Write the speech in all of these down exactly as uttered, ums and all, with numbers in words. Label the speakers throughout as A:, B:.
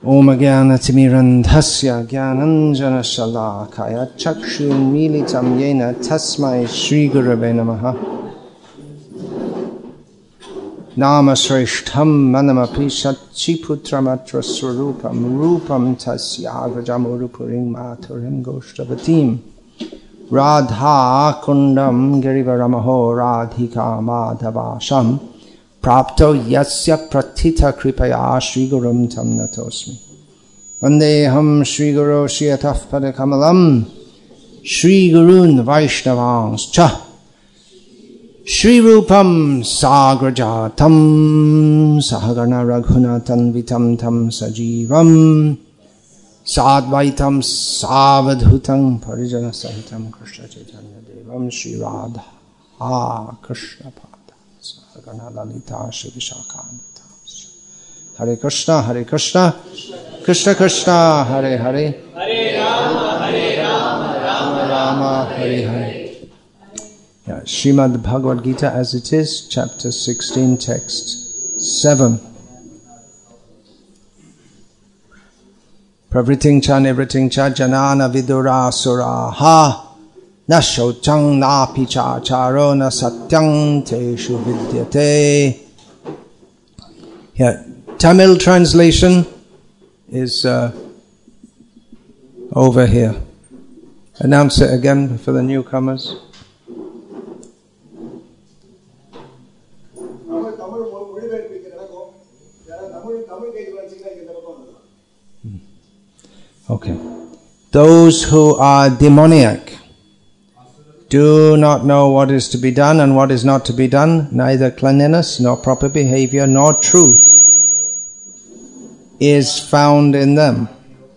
A: Om Jnana-timirandhasya Jnananjana-shalakaya Chakshurmilitam Yena Tasmai Shri Gurave Namaha. Nama Shreshtham Manamapi Satchiputramatra Swarupam Rupam Tasya Agrajamurupurim Maturim Goshtavatim Radha Kundam Girivaramaho Radhika Madhavasham Prapto Yasya Pratita Kripaya Shri Gurum Tam Natosmi Vandeham Shri Guru Shiyataf Padakamalam Shri Gurun Vaishnavans Cha Shri Rupam Sagrajatam Sahagana Raghunatan Vitam Tam Sajivam Sadvaitam Savadhutam Parijana Sahitam Krishna Chaitanya Devam Shri Radha Krishna Pada Sahagana Lalita Shri Vishakhanata. Hare Krishna, Hare Krishna, Krishna Krishna, Hare Hare, Hare Rama, Hare Rama, Rama Rama, Hare Hare. Yeah, Srimad Bhagavad Gita as it is, chapter sixteen, text seven. Pravriting cha nivriting cha janana vidura suraha na shochang na picha charo na satyang teshu vidyate. Yeah, Tamil translation is uh, over here. Announce it again for the newcomers. Okay. Those who are demoniac do not know what is to be done and what is not to be done, neither cleanliness, nor proper behavior, nor truth is found in them.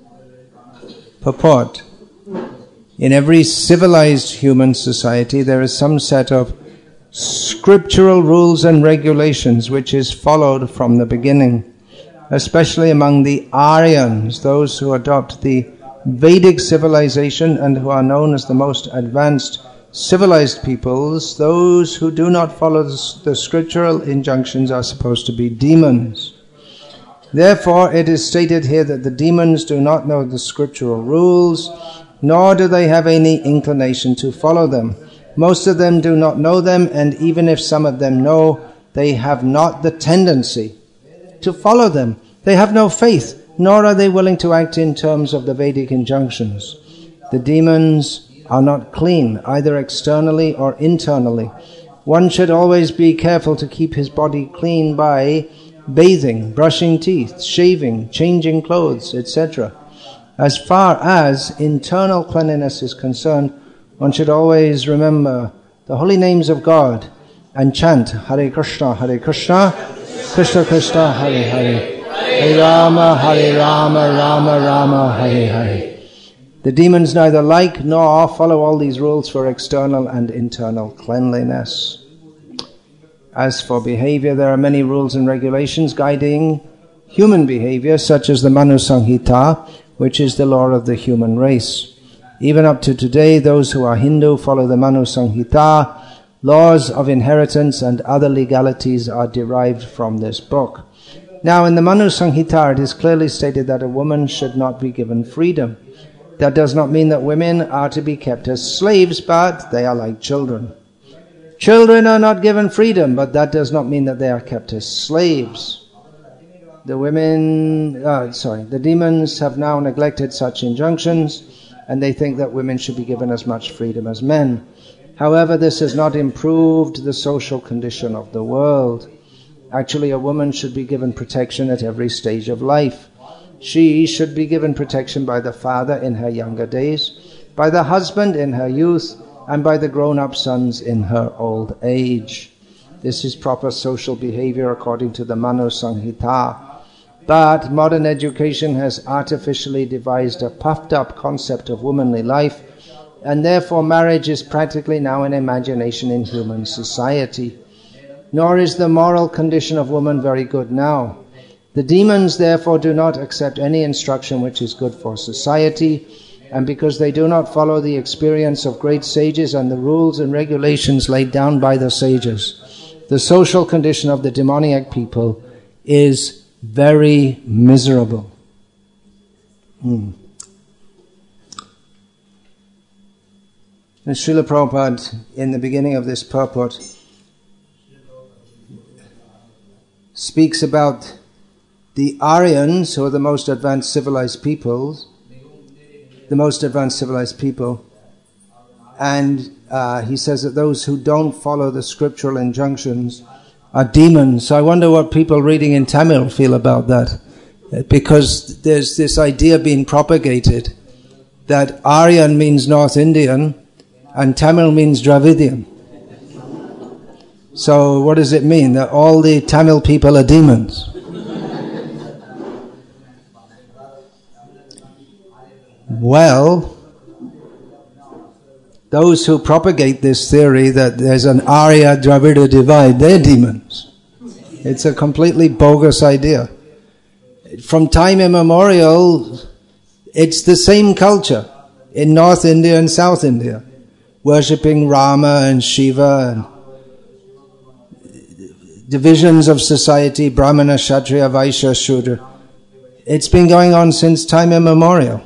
A: Purport. In every civilized human society there is some set of scriptural rules and regulations which is followed from the beginning. Especially among the Aryans, those who adopt the Vedic civilization and who are known as the most advanced civilized peoples, those who do not follow the scriptural injunctions are supposed to be demons. Therefore, it is stated here that the demons do not know the scriptural rules, nor do they have any inclination to follow them. Most of them do not know them, and even if some of them know, they have not the tendency to follow them. They have no faith, nor are they willing to act in terms of the Vedic injunctions. The demons are not clean, either externally or internally. One should always be careful to keep his body clean by bathing, brushing teeth, shaving, changing clothes, et cetera. As far as internal cleanliness is concerned, one should always remember the holy names of God and chant Hare Krishna, Hare Krishna, Krishna Krishna, Hare Hare, Hare Rama, Hare Rama, Rama Rama, Hare Hare. The demons neither like nor follow all these rules for external and internal cleanliness. As for behavior, there are many rules and regulations guiding human behavior, such as the Manu Sanghita, which is the law of the human race. Even up to today, those who are Hindu follow the Manu Sanghita. Laws of inheritance and other legalities are derived from this book. Now, in the Manu Sanghita, it is clearly stated that a woman should not be given freedom. That does not mean that women are to be kept as slaves, but they are like children. Children are not given freedom, but that does not mean that they are kept as slaves. The women, uh, sorry, the demons have now neglected such injunctions, and they think that women should be given as much freedom as men. However, this has not improved the social condition of the world. Actually, a woman should be given protection at every stage of life. She should be given protection by the father in her younger days, by the husband in her youth, and by the grown-up sons in her old age. This is proper social behavior according to the Manu Sanghita. But modern education has artificially devised a puffed-up concept of womanly life, and therefore marriage is practically now an imagination in human society. Nor is the moral condition of woman very good now. The demons therefore do not accept any instruction which is good for society, and because they do not follow the experience of great sages and the rules and regulations laid down by the sages, the social condition of the demoniac people is very miserable. Hmm. And Srila Prabhupada, in the beginning of this purport, speaks about the Aryans, who are the most advanced civilized peoples, the most advanced civilized people, and uh, he says that those who don't follow the scriptural injunctions are demons. So I wonder what people reading in Tamil feel about that, because there's this idea being propagated that Aryan means North Indian and Tamil means Dravidian. So what does it mean? That all the Tamil people are demons? Well, those who propagate this theory that there's an Arya-Dravida divide, they're demons. It's a completely bogus idea. From time immemorial, it's the same culture in North India and South India, worshipping Rama and Shiva, and divisions of society, Brahmana, Kshatriya, Vaishya, Shudra. It's been going on since time immemorial.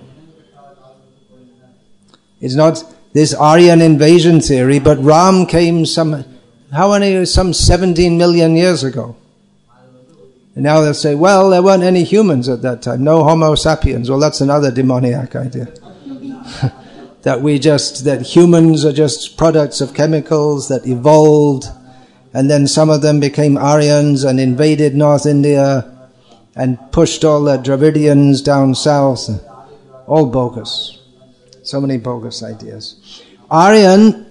A: It's not this Aryan invasion theory, but Ram came some, how many, some seventeen million years ago. And now they'll say, well, there weren't any humans at that time, no Homo sapiens. Well, that's another demoniac idea. That we just, that humans are just products of chemicals that evolved, and then some of them became Aryans and invaded North India and pushed all the Dravidians down south. All bogus. So many bogus ideas. Aryan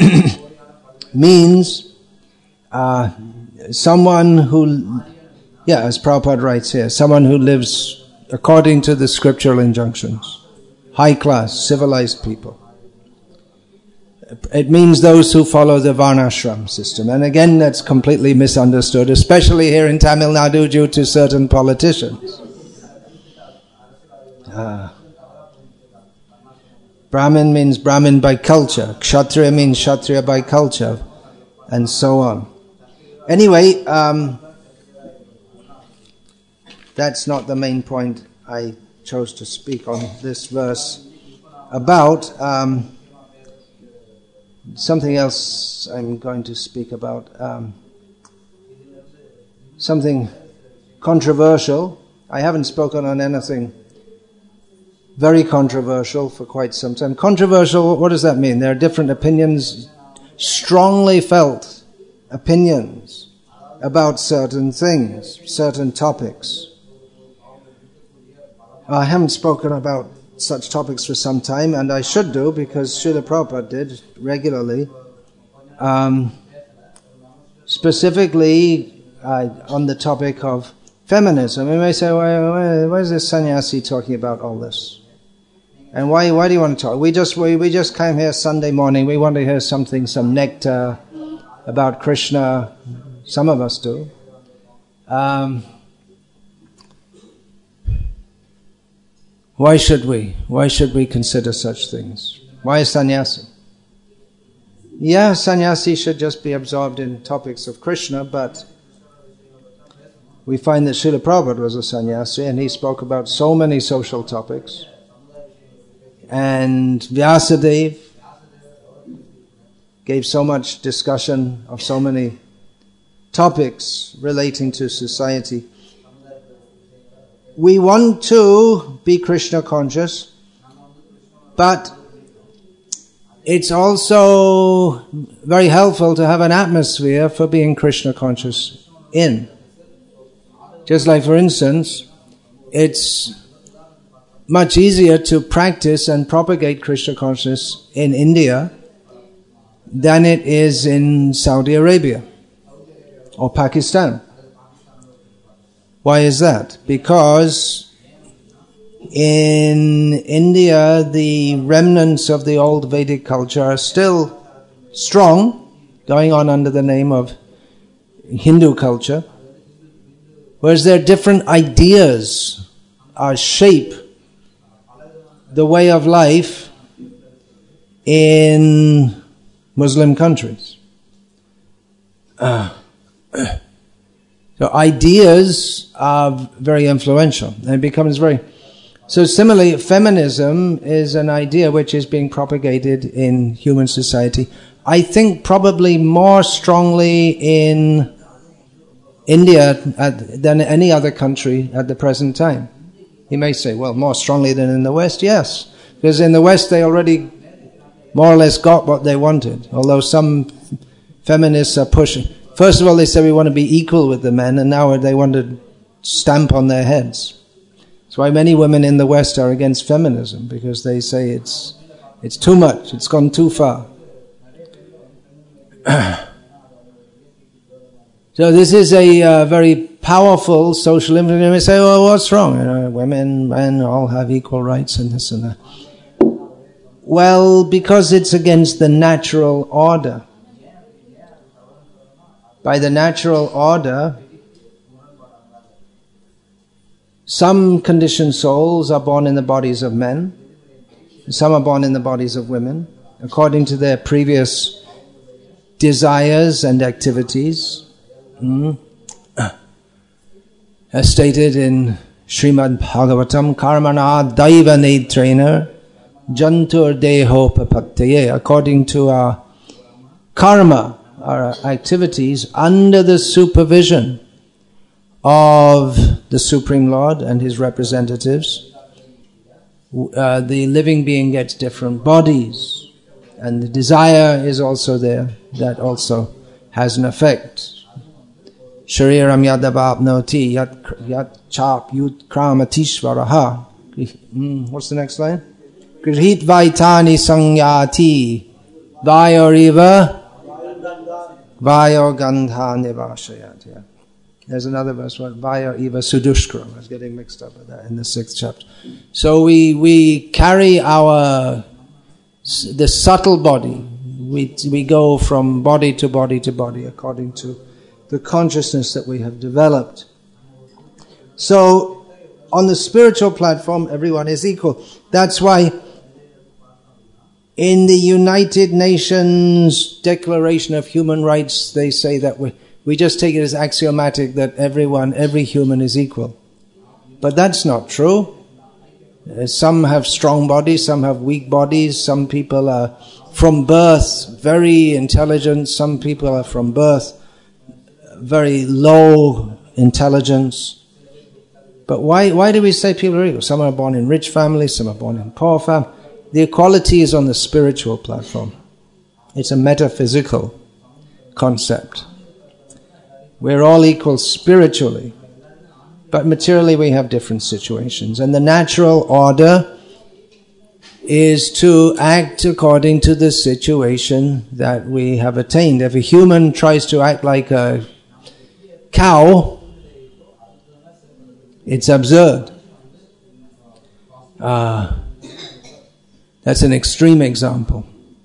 A: means uh, someone who, yeah, as Prabhupada writes here, someone who lives according to the scriptural injunctions. High class, civilized people. It means those who follow the Varnashram system. And again, that's completely misunderstood, especially here in Tamil Nadu due to certain politicians. Uh, Brahmin means Brahmin by culture. Kshatriya means Kshatriya by culture. And so on. Anyway, um, that's not the main point I chose to speak on this verse about. Um, something else I'm going to speak about. Um, something controversial. I haven't spoken on anything very controversial for quite some time. Controversial, what does that mean? There are different opinions, strongly felt opinions about certain things, certain topics. I haven't spoken about such topics for some time, and I should do, because Srila Prabhupada did regularly. Um, specifically uh, on the topic of feminism. You may say, why, why, why is this sannyasi talking about all this? And why why do you want to talk? We just we, we just came here Sunday morning. We want to hear something, some nectar about Krishna. Some of us do. Um, why should we? Why should we consider such things? Why is sannyasi? Yeah, sannyasi should just be absorbed in topics of Krishna, but we find that Srila Prabhupada was a sannyasi, and he spoke about so many social topics. And Vyasadeva gave so much discussion of so many topics relating to society. We want to be Krishna conscious, but it's also very helpful to have an atmosphere for being Krishna conscious in. Just like, for instance, it's much easier to practice and propagate Krishna consciousness in India than it is in Saudi Arabia or Pakistan. Why is that? Because in India, the remnants of the old Vedic culture are still strong, going on under the name of Hindu culture, whereas their different ideas are shape the way of life in Muslim countries. Uh, so ideas are very influential, and it becomes very So similarly, feminism is an idea which is being propagated in human society. I think probably more strongly in India at, than any other country at the present time. You may say, well, more strongly than in the West? Yes. Because in the West they already more or less got what they wanted. Although some feminists are pushing. First of all, they say we want to be equal with the men, and now they want to stamp on their heads. That's why many women in the West are against feminism, because they say it's it's too much, it's gone too far. So this is a uh, very powerful social influence. You may say, well, what's wrong? You know, women, men all have equal rights and this and that. Well, because it's against the natural order. By the natural order, some conditioned souls are born in the bodies of men, some are born in the bodies of women, according to their previous desires and activities. Mm. As stated in Srimad Bhagavatam, Karmana Daiva Netrena Jantur Deho Papaktaye. According to our karma, our activities, under the supervision of the Supreme Lord and His representatives, uh, the living being gets different bodies. And the desire is also there. That also has an effect. Shariram yadabapnoti yat yat chap yut kramatishvaraha. What's the next line? Grihit vaitani sangyati vayoriva vayo gandha nivashayat. Yeah. There's another verse, what? Vaya eva sudushkra. I was getting mixed up with that in the sixth chapter. So we we carry our the subtle body. We we go from body to body to body according to the consciousness that we have developed. So on the spiritual platform, everyone is equal. That's why in the United Nations Declaration of Human Rights, they say that we we just take it as axiomatic that everyone, every human is equal. But that's not true. Some have strong bodies, some have weak bodies, some people are from birth very intelligent, some people are from birth very low intelligence. But why why do we say people are equal? Some are born in rich families, some are born in poor families. The equality is on the spiritual platform. It's a metaphysical concept. We're all equal spiritually, but materially we have different situations. And the natural order is to act according to the situation that we have attained. If a human tries to act like a cow, it's absurd. Uh, that's an extreme example.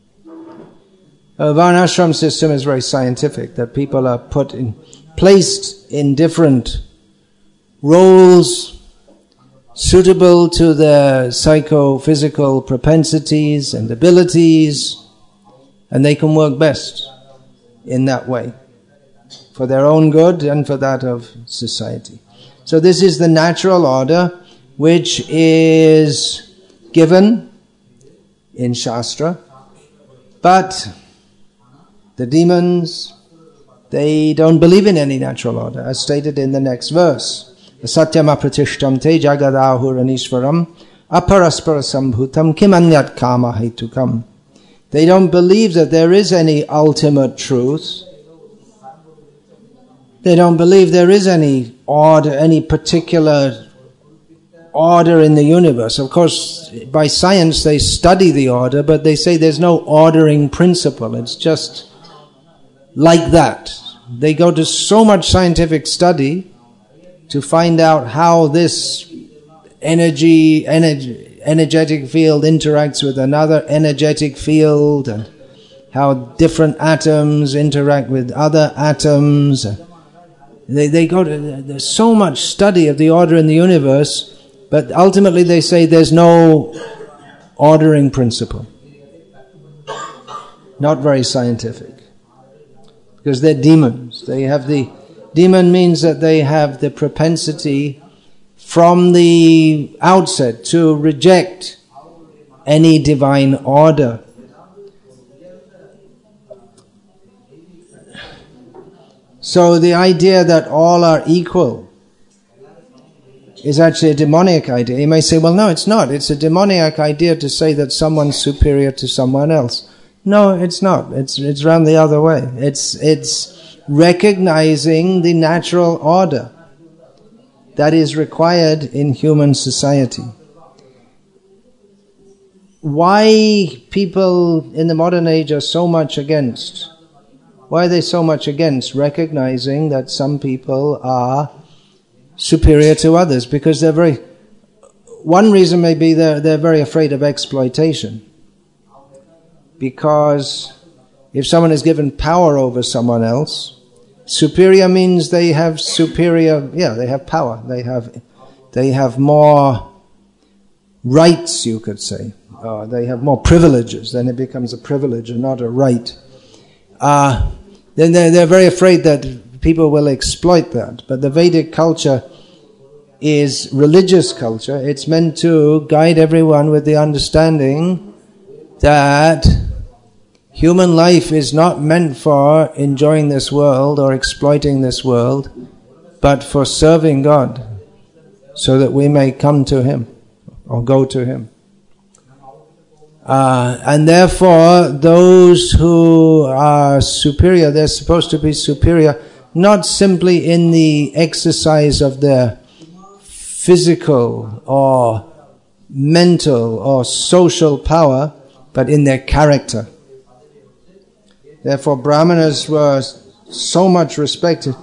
A: A Varnashram system is very scientific, that people are put in, placed in different roles suitable to their psychophysical propensities and abilities, and they can work best in that way, for their own good and for that of society. So this is the natural order which is given in Shastra, but the demons, they don't believe in any natural order, as stated in the next verse. Satyam apratishtam te jagadahuranishvaram aparaspara sambhutam kimanyat kama hetukam. They don't believe that there is any ultimate truth. They don't believe there is any order, any particular order in the universe. Of course, by science they study the order, but they say there's no ordering principle. It's just like that. They go to so much scientific study to find out how this energy, energy, energetic field interacts with another energetic field, and how different atoms interact with other atoms. They, they go to, there's so much study of the order in the universe, but ultimately they say there's no ordering principle. Not very scientific. Because they're demons. They have the, demon means that they have the propensity from the outset to reject any divine order. So the idea that all are equal is actually a demoniac idea. You may say, well, no, it's not. It's a demoniac idea to say that someone's superior to someone else. No, it's not. It's it's run the other way. It's it's recognizing the natural order that is required in human society. Why people in the modern age are so much against? Why are they so much against recognizing that some people are superior to others? Because they're very, one reason may be they're, they're very afraid of exploitation. Because if someone is given power over someone else, superior means they have superior, yeah, they have power. They have, they have more rights, you could say. Uh, they have more privileges. Then it becomes a privilege and not a right. Uh, then they're, they're very afraid that people will exploit that. But the Vedic culture is religious culture. It's meant to guide everyone with the understanding that human life is not meant for enjoying this world or exploiting this world, but for serving God, so that we may come to Him or go to Him. Uh, and therefore, those who are superior, they're supposed to be superior not simply in the exercise of their physical or mental or social power, but in their character. Therefore, Brahmanas were so much respected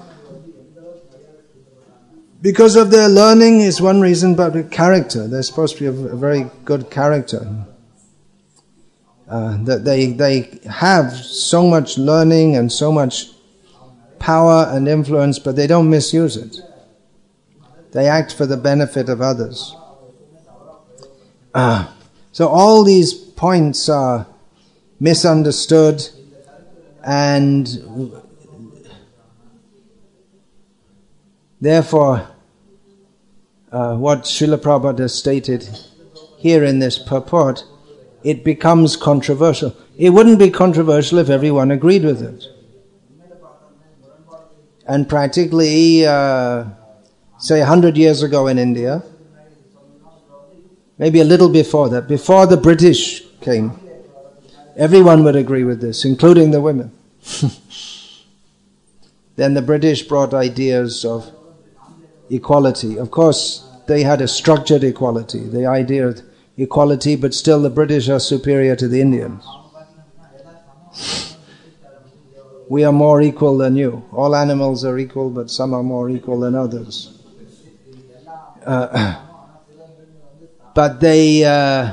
A: because of their learning is one reason, but the character. They're supposed to be a very good character. Uh, that they they have so much learning and so much power and influence, but they don't misuse it. They act for the benefit of others. Uh, so all these points are misunderstood, and therefore uh, what Srila Prabhupada stated here in this purport, it becomes controversial. It wouldn't be controversial if everyone agreed with it. And practically, uh, say a hundred years ago in India, maybe a little before that, before the British came, everyone would agree with this, including the women. Then the British brought ideas of equality. Of course, they had a structured equality, the idea of equality, but still the British are superior to the Indians. We are more equal than you. All animals are equal, but some are more equal than others. Uh, but they uh,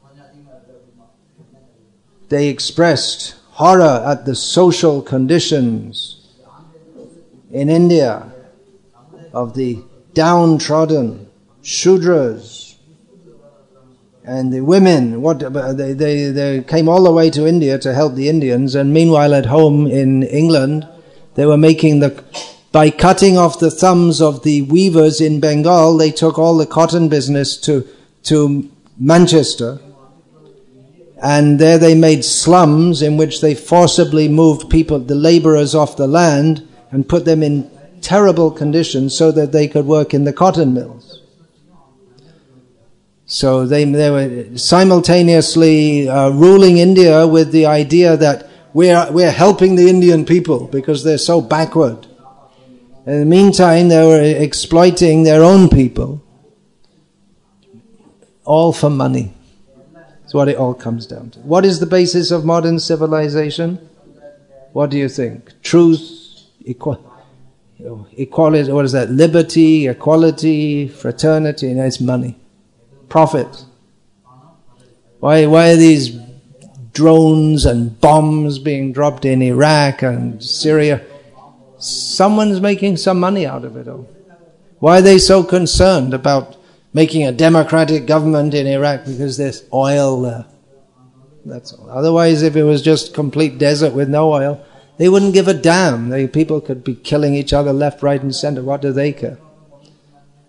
A: they expressed horror at the social conditions in India of the downtrodden Shudras. And the women, what they, they they came all the way to India to help the Indians, and meanwhile at home in England, they were making the, by cutting off the thumbs of the weavers in Bengal, they took all the cotton business to to Manchester, and there they made slums in which they forcibly moved people, the labourers, off the land and put them in terrible conditions so that they could work in the cotton mills. So they, they were simultaneously uh, ruling India with the idea that we're, we're helping the Indian people because they're so backward. In the meantime, they were exploiting their own people, all for money. That's what it all comes down to. What is the basis of modern civilization? What do you think? Truth, equality, equality, what is that? Liberty, equality, fraternity, and it's money. Profit. Why, why are these drones and bombs being dropped in Iraq and Syria? Someone's making some money out of it all. Why are they so concerned about making a democratic government in Iraq? Because there's oil there. That's all. Otherwise, if it was just complete desert with no oil, they wouldn't give a damn. They, people could be killing each other left, right and center. What do they care?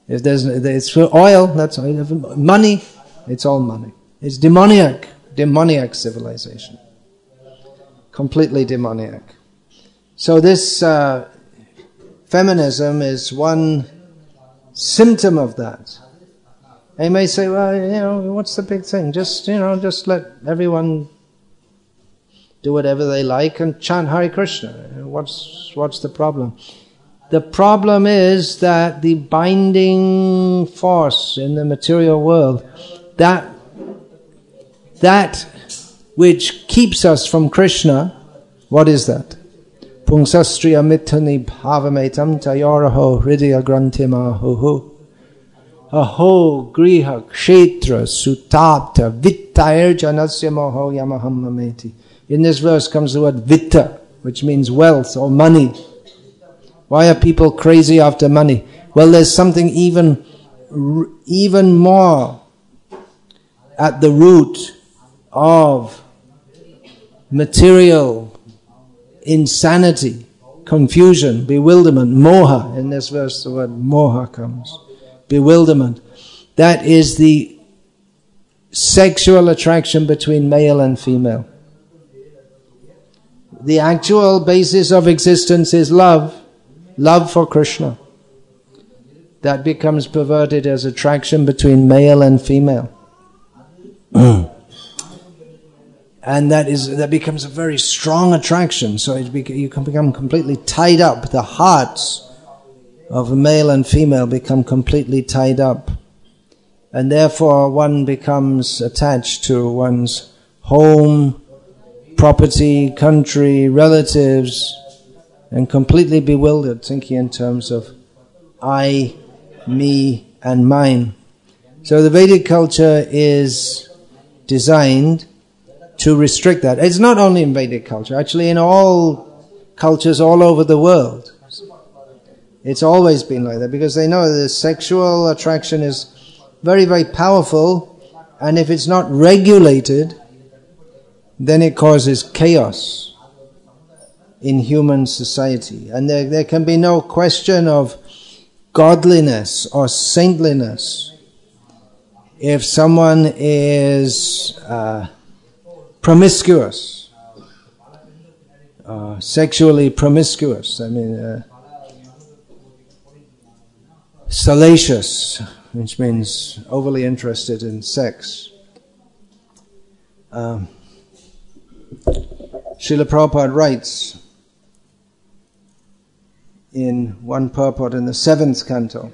A: If there's, it's for oil, that's money, it's all money. It's demoniac, demoniac civilization. Completely demoniac. So this uh, feminism is one symptom of that. They may say, well, you know, what's the big thing? Just, you know, just let everyone do whatever they like and chant Hare Krishna. What's, what's the problem? The problem is that the binding force in the material world, that, that which keeps us from Krishna, what is that? Pungsastriya mitani bhavametam tayoraho hridaya grantimahuhu. Aho griha kshetra sutapta vittair janasya moho yamahammameti. In this verse comes the word vitta, which means wealth or money. Why are people crazy after money? Well, there's something even, even more at the root of material insanity, confusion, bewilderment, moha. In this verse the word moha comes. Bewilderment. That is the sexual attraction between male and female. The actual basis of existence is love. Love for Krishna. That becomes perverted as attraction between male and female. And that is that becomes a very strong attraction. So it bec- you can become completely tied up. The hearts of male and female become completely tied up. And therefore one becomes attached to one's home, property, country, relatives, and completely bewildered, thinking in terms of I, me, and mine. So the Vedic culture is designed to restrict that. It's not only in Vedic culture, actually in all cultures all over the world. It's always been like that, because they know that sexual attraction is very, very powerful, and if it's not regulated, then it causes chaos in human society. And there, there can be no question of godliness or saintliness if someone is uh, promiscuous, uh, sexually promiscuous. I mean, uh, salacious, which means overly interested in sex. Um, Srila Prabhupada writes in one purport in the seventh canto,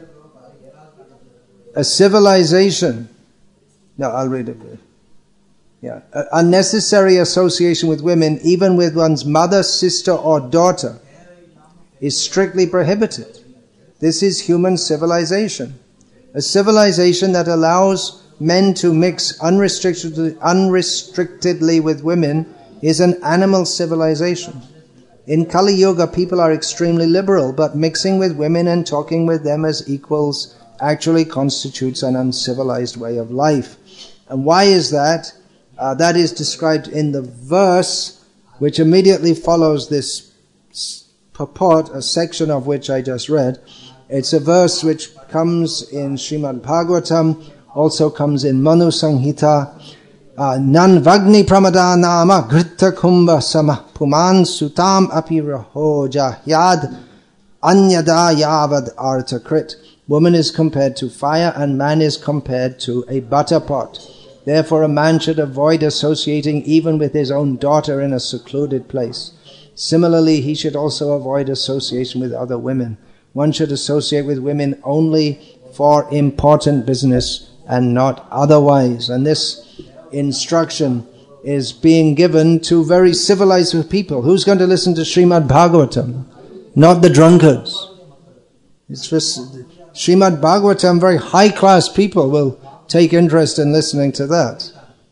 A: a civilization, no, I'll read it. Yeah, a unnecessary association with women, even with one's mother, sister, or daughter, is strictly prohibited. This is human civilization. A civilization that allows men to mix unrestrictedly, unrestrictedly with women is an animal civilization. In Kali Yuga, people are extremely liberal, but mixing with women and talking with them as equals actually constitutes an uncivilized way of life. And why is that? Uh, that is described in the verse which immediately follows this purport, a section of which I just read. It's a verse which comes in Srimad Bhagavatam, also comes in Manu Sanghita. Nan vagni pramada nama gritta kumbha sama puman sutam api rahoja yad anyada yavad arta krit. Woman is compared to fire and man is compared to a butter pot. Therefore a man should avoid associating even with his own daughter in a secluded place. Similarly, he should also avoid association with other women. One should associate with women only for important business and not otherwise. And this instruction is being given to very civilized people. Who's going to listen to Srimad Bhagavatam? Not the drunkards. It's just Srimad Bhagavatam, very high-class people will take interest in listening to that.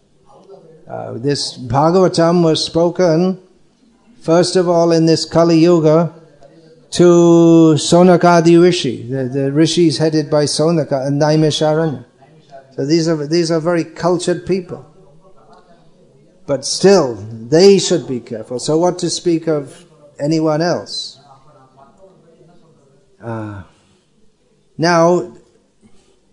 A: Uh, this Bhagavatam was spoken, first of all, in this Kali Yuga, to Sonakadi Rishi. The, the rishis headed by Sonaka and Naimisharanya. So these are these are very cultured people. But still, they should be careful. So what to speak of anyone else? Uh, now,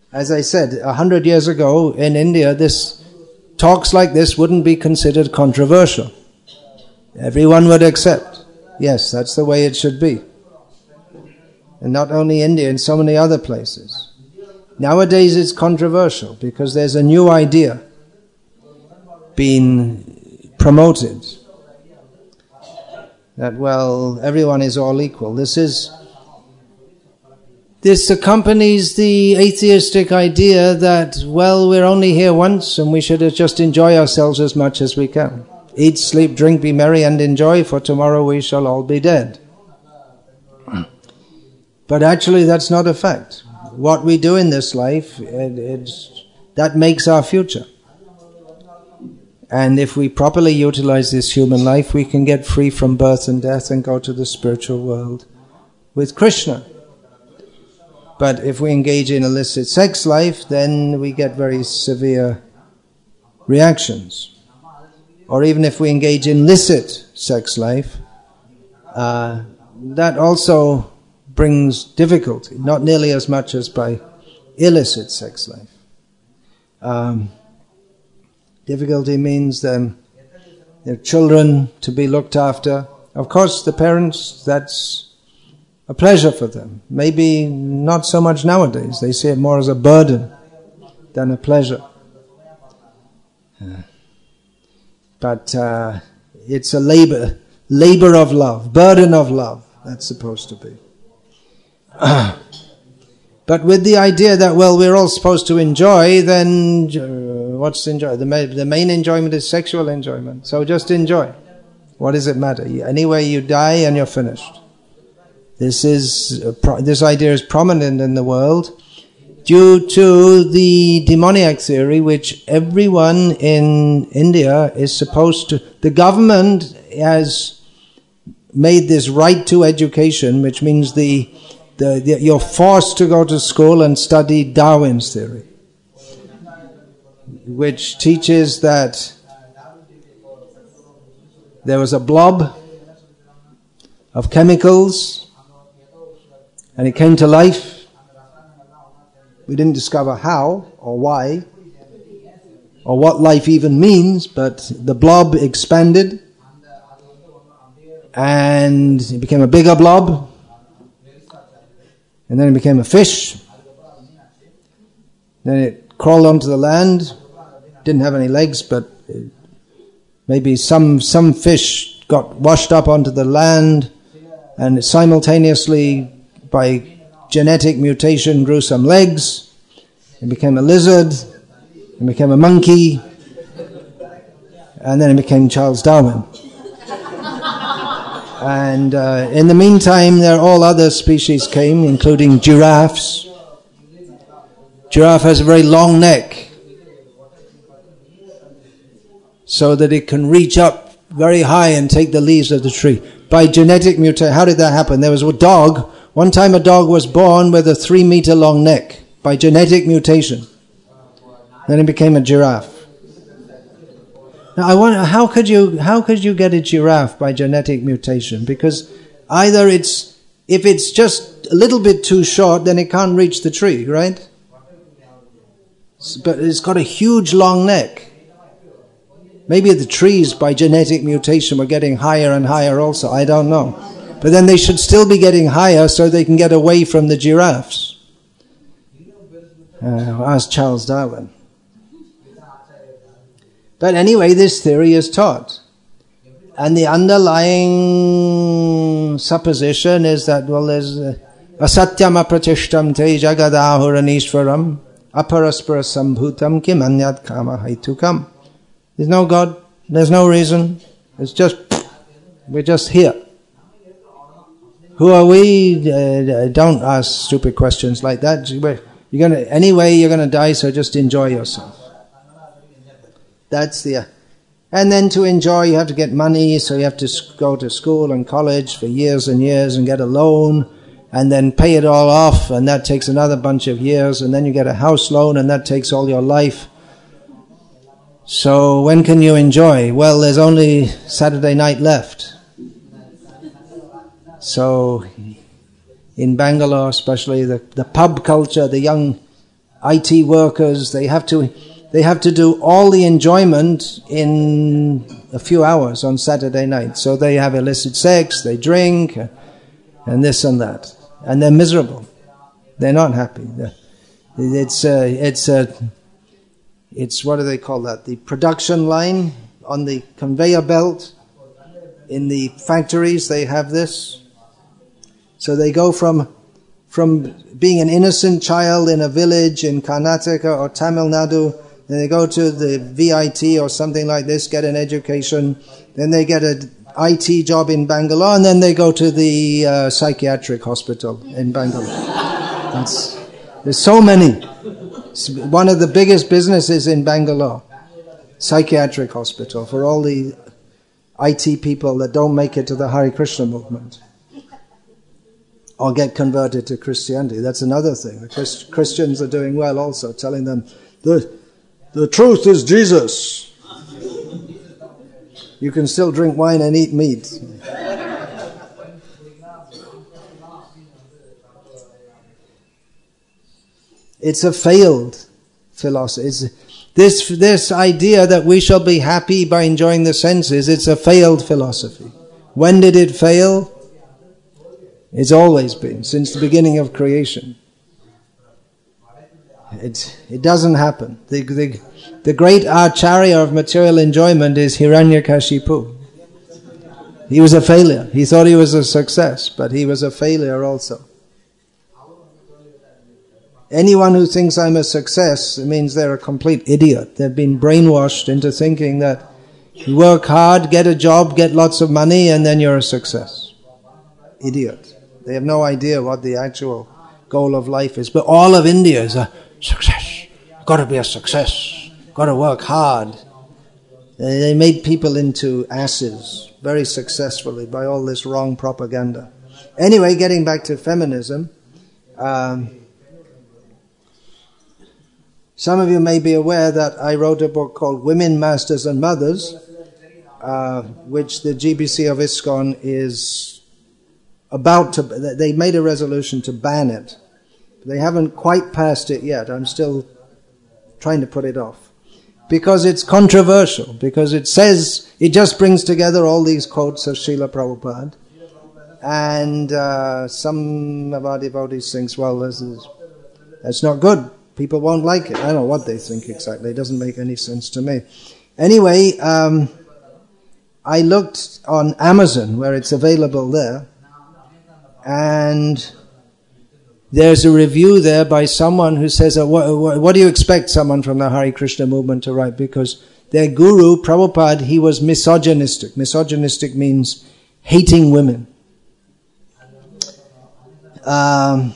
A: As I said, a hundred years ago in India, this talks like this wouldn't be considered controversial. Everyone would accept, yes, that's the way it should be. And not only India, in so many other places. Nowadays it's controversial because there's a new idea being promoted. That, well, everyone is all equal. This is, this accompanies the atheistic idea that, well, we're only here once and we should just enjoy ourselves as much as we can. Eat, sleep, drink, be merry and enjoy, for tomorrow we shall all be dead. But actually that's not a fact. What we do in this life, it, it's, that makes our future. And if we properly utilize this human life, we can get free from birth and death and go to the spiritual world with Krishna. But if we engage in illicit sex life, then we get very severe reactions. Or even if we engage in licit sex life, uh, that also brings difficulty, not nearly as much as by illicit sex life. Um, difficulty means um, their children to be looked after. Of course, the parents, that's a pleasure for them. Maybe not so much nowadays. They see it more as a burden than a pleasure. Uh, but uh, it's a labor, labor of love, burden of love, that's supposed to be. But with the idea that, well, we're all supposed to enjoy, then uh, what's enjoy? The, ma- the main enjoyment is sexual enjoyment. So just enjoy. What does it matter? Anyway, you die and you're finished. This is uh, pro- this idea is prominent in the world due to the demoniac theory, which everyone in India is supposed to. The government has made this right to education, which means the The, the, you're forced to go to school and study Darwin's theory, which teaches that there was a blob of chemicals and it came to life. We didn't discover how or why or what life even means, but the blob expanded and it became a bigger blob. And then it became a fish. Then it crawled onto the land. Didn't have any legs, but it, maybe some some fish got washed up onto the land, and simultaneously, by genetic mutation, grew some legs. It became a lizard. It became a monkey. And then it became Charles Darwin. And uh, in the meantime, there are all other species came, including giraffes. Giraffe has a very long neck, so that it can reach up very high and take the leaves of the tree. By genetic mutation, how did that happen? There was a dog. One time a dog was born with a three meter long neck, by genetic mutation. Then it became a giraffe. Now I wonder, how could you how could you get a giraffe by genetic mutation? Because either it's, if it's just a little bit too short, then it can't reach the tree, right? But it's got a huge long neck. Maybe the trees by genetic mutation were getting higher and higher also, I don't know. But then they should still be getting higher so they can get away from the giraffes. Uh, ask Charles Darwin. But anyway, this theory is taught. And the underlying supposition is that, well, there's asatyam apratishtam te jagadahuranishvaram aparaspara sambhutam kim anyat kama haitukam. There's no God, there's no reason. It's just, we're just here. Who are we? Uh, don't ask stupid questions like that. You're gonna, anyway, you're going to die, so just enjoy yourself. That's the, and then to enjoy you have to get money, so you have to go to school and college for years and years and get a loan and then pay it all off, and that takes another bunch of years, and then you get a house loan and that takes all your life. So when can you enjoy? Well, there's only Saturday night left. So in Bangalore especially, the, the pub culture, the young I T workers, they have to they have to do all the enjoyment in a few hours on Saturday night. So they have illicit sex, they drink, and this and that. And they're miserable. They're not happy. It's uh, it's uh, it's what do they call that? The production line on the conveyor belt in the factories. They have this. So they go from from being an innocent child in a village in Karnataka or Tamil Nadu, then they go to the V I T or something like this, get an education, then they get an I T job in Bangalore, and then they go to the uh, psychiatric hospital in Bangalore. That's, there's so many. It's one of the biggest businesses in Bangalore, psychiatric hospital for all the I T people that don't make it to the Hare Krishna movement or get converted to Christianity. That's another thing. The Christ- Christians are doing well also, telling them, the, the truth is Jesus. You can still drink wine and eat meat. It's a failed philosophy. It's, this, this idea that we shall be happy by enjoying the senses, it's a failed philosophy. When did it fail? It's always been, since the beginning of creation. It, it doesn't happen. The, the, the great acharya of material enjoyment is Hiranyakashipu. He was a failure. He thought he was a success, but he was a failure also. Anyone who thinks I'm a success, it means they're a complete idiot. They've been brainwashed into thinking that you work hard, get a job, get lots of money, and then you're a success. Idiot. They have no idea what the actual goal of life is. But all of India is a success. Got to be a success. Got to work hard. They made people into asses very successfully by all this wrong propaganda. Anyway, getting back to feminism, um, some of you may be aware that I wrote a book called Women, Masters and Mothers, uh, which the G B C of ISKCON is about to, they made a resolution to ban it. They haven't quite passed it yet. I'm still trying to put it off. Because it's controversial, because it says, it just brings together all these quotes of Srila Prabhupada. And uh, some of our devotees think, well, this is, that's not good. People won't like it. I don't know what they think exactly. It doesn't make any sense to me. Anyway, um, I looked on Amazon, where it's available there, and there's a review there by someone who says, uh, what, what, what do you expect someone from the Hare Krishna movement to write? Because their guru, Prabhupada, he was misogynistic. Misogynistic means hating women. Um,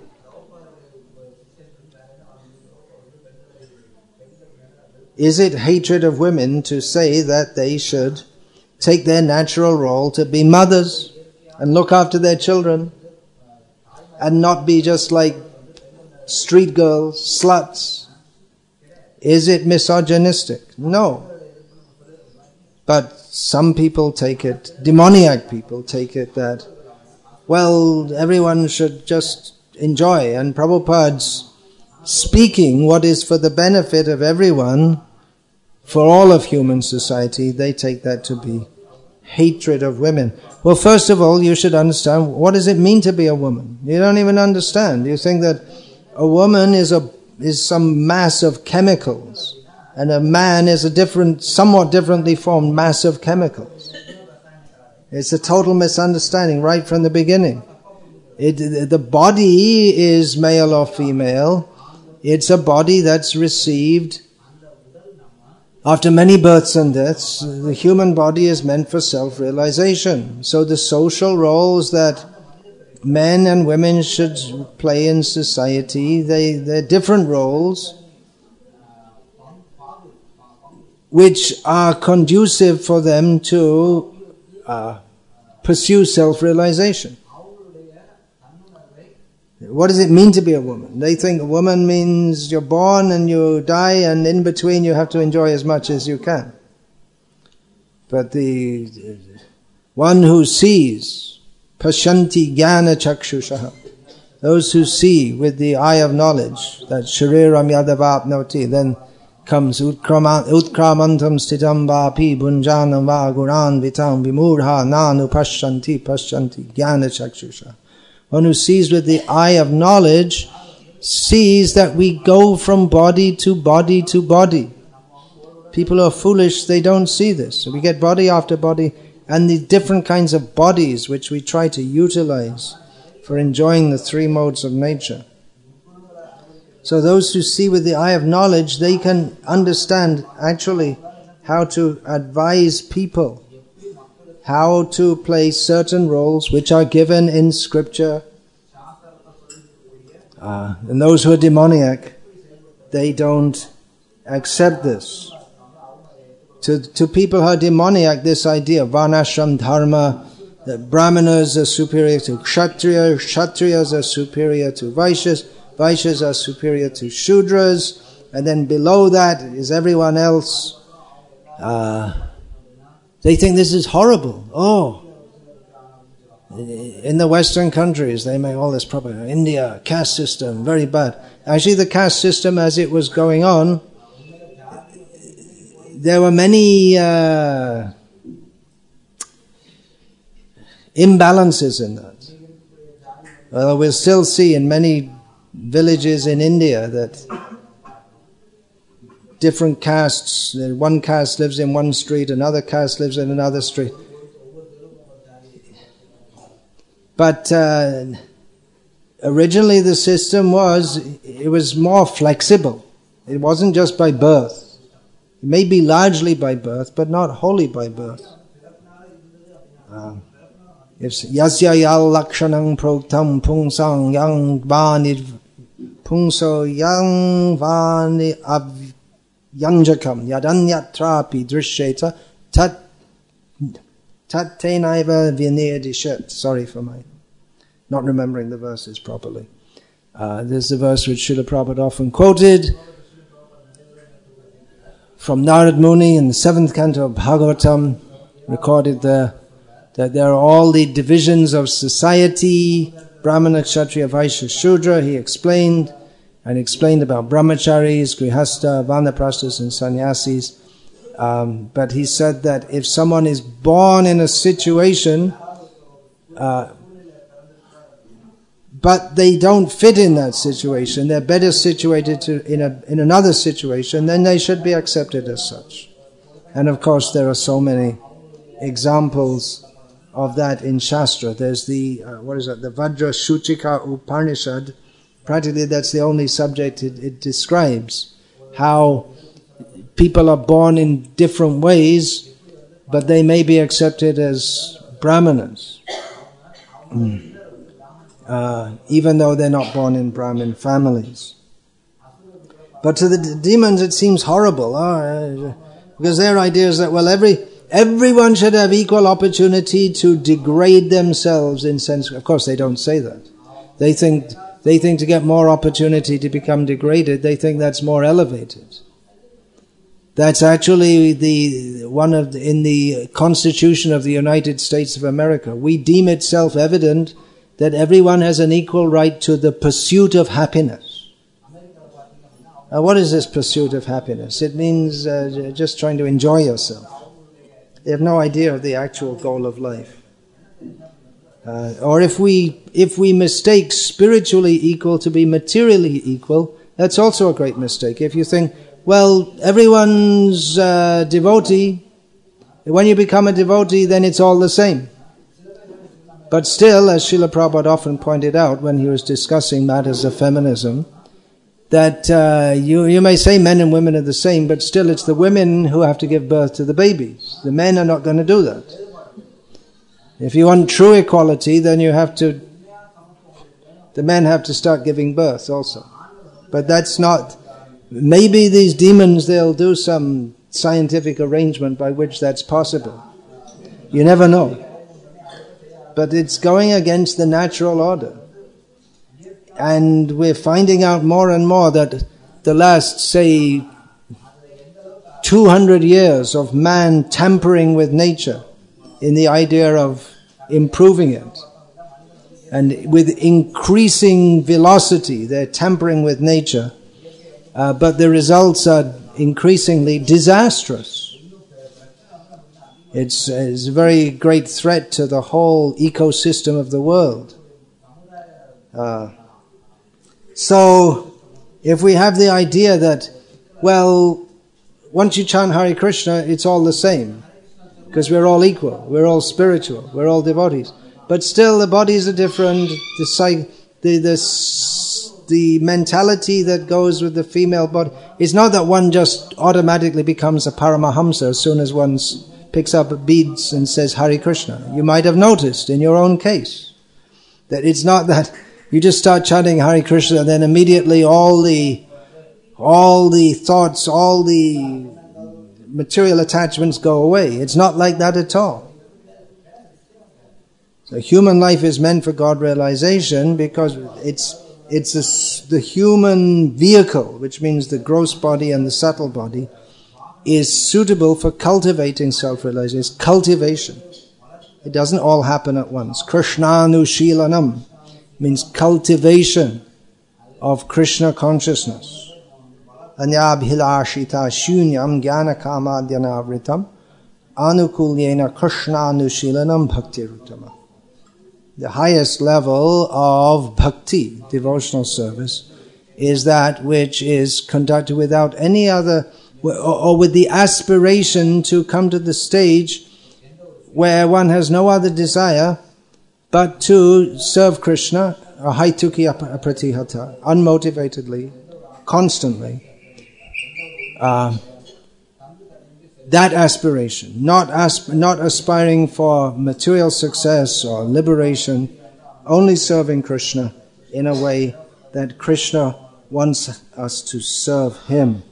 A: is it hatred of women to say that they should take their natural role to be mothers and look after their children, and not be just like street girls, sluts? Is it misogynistic? No. But some people take it, demoniac people take it that, well, everyone should just enjoy. And Prabhupada's speaking what is for the benefit of everyone, for all of human society, they take that to be hatred of women. Well, first of all, you should understand, what does it mean to be a woman? You don't even understand. You think that a woman is a is some mass of chemicals, and a man is a different, somewhat differently formed mass of chemicals. It's a total misunderstanding right from the beginning. It, the body is male or female. It's a body that's received after many births and deaths. The human body is meant for self-realization. So the social roles that men and women should play in society, they, they're different roles which are conducive for them to uh, pursue self-realization. What does it mean to be a woman? They think a woman means you're born and you die, and in between you have to enjoy as much as you can. But the one who sees, pashanti jnana chakshushaha, those who see with the eye of knowledge, that shariram yadavapnoti, then comes utkramantam stitam vapi bunjanam va guran vitam vimurha nanu pashyanti pashyanti jnana chakshusha. One who sees with the eye of knowledge sees that we go from body to body to body. People who are foolish, they don't see this. So we get body after body, and the different kinds of bodies which we try to utilize for enjoying the three modes of nature. So those who see with the eye of knowledge, they can understand actually how to advise people, how to play certain roles which are given in scripture. Uh, and those who are demoniac, they don't accept this. To, to people who are demoniac, this idea of varnashram dharma, that brahmanas are superior to kshatriyas, kshatriyas are superior to vaishyas, vaishyas are superior to shudras, and then below that is everyone else. Uh, they think this is horrible. Oh, in the Western countries, they make all this propaganda. India, caste system, very bad. Actually, the caste system as it was going on, there were many uh, imbalances in that. Well, we'll still see in many villages in India that different castes, one caste lives in one street, another caste lives in another street. But uh, originally the system was, it was more flexible. It wasn't just by birth. It may be largely by birth, but not wholly by birth. Uh, if yasya yal lakshanang proktam pungsang yang vani pungso yang vani avyanjakam yadanyatrapi drishyeta tat tattenaiva vinayadishet. Sorry for my not remembering the verses properly. Uh, this is a verse which Srila Prabhupada often quoted from Narad Muni in the seventh canto of Bhagavatam, recorded there, that there are all the divisions of society, Brahmana, Kshatriya, Vaishya, Shudra. He explained, and explained about brahmacharis, grihasta, vanaprasthas, and sannyasis. Um, but he said that if someone is born in a situation, uh, but they don't fit in that situation, they're better situated to, in a in another situation, then they should be accepted as such. And of course there are so many examples of that in Shastra. There's the, uh, what is it, the Vajra Shuchika Upanishad. Practically that's the only subject it, it describes. How people are born in different ways, but they may be accepted as brahmanas. Mm. Uh, even though they're not born in Brahmin families. But to the d- demons it seems horrible, uh, because their idea is that, well, every everyone should have equal opportunity to degrade themselves in sense. Of course, they don't say that. They think they think to get more opportunity to become degraded, they think that's more elevated. That's actually the one of the, in the Constitution of the United States of America. We deem it self-evident that everyone has an equal right to the pursuit of happiness. Now, what is this pursuit of happiness? It means uh, just trying to enjoy yourself. They have no idea of the actual goal of life. Uh, or if we if we mistake spiritually equal to be materially equal, that's also a great mistake. If you think, well, everyone's uh, devotee, when you become a devotee, then it's all the same. But still, as Srila Prabhupada often pointed out when he was discussing matters of feminism, that uh, you, you may say men and women are the same, but still it's the women who have to give birth to the babies. The men are not going to do that. If you want true equality, then you have to, the men have to start giving birth also. But that's not, maybe these demons, they'll do some scientific arrangement by which that's possible. You never know. But it's going against the natural order. And we're finding out more and more that the last, say, two hundred years of man tampering with nature in the idea of improving it And with increasing velocity, they're tampering with nature. Uh, but the results are increasingly disastrous. It's, it's a very great threat to the whole ecosystem of the world. Uh, so, if we have the idea that, well, once you chant Hare Krishna, it's all the same. Because we're all equal, we're all spiritual, we're all devotees. But still, the bodies are different. The, psych, the, the, the mentality that goes with the female body. It's not that one just automatically becomes a Paramahamsa as soon as one picks up beads and says Hare Krishna. You might have noticed in your own case that it's not that you just start chanting Hare Krishna and then immediately all the all the thoughts, all the material attachments go away. It's not like that at all. So human life is meant for God realization because it's it's a, the human vehicle, which means the gross body and the subtle body, is suitable for cultivating self-realization. It's cultivation. It doesn't all happen at once. Krishnanushilanam means cultivation of Krishna consciousness. Anyabhilashita shunyam jnanakamadyanavritam anukulyena krishnanushilanam bhaktiruttama. The highest level of bhakti, devotional service, is that which is conducted without any other, or with the aspiration to come to the stage where one has no other desire but to serve Krishna, haituki apratihata, unmotivatedly, constantly. Uh, that aspiration, not asp- not aspiring for material success or liberation, only serving Krishna in a way that Krishna wants us to serve Him.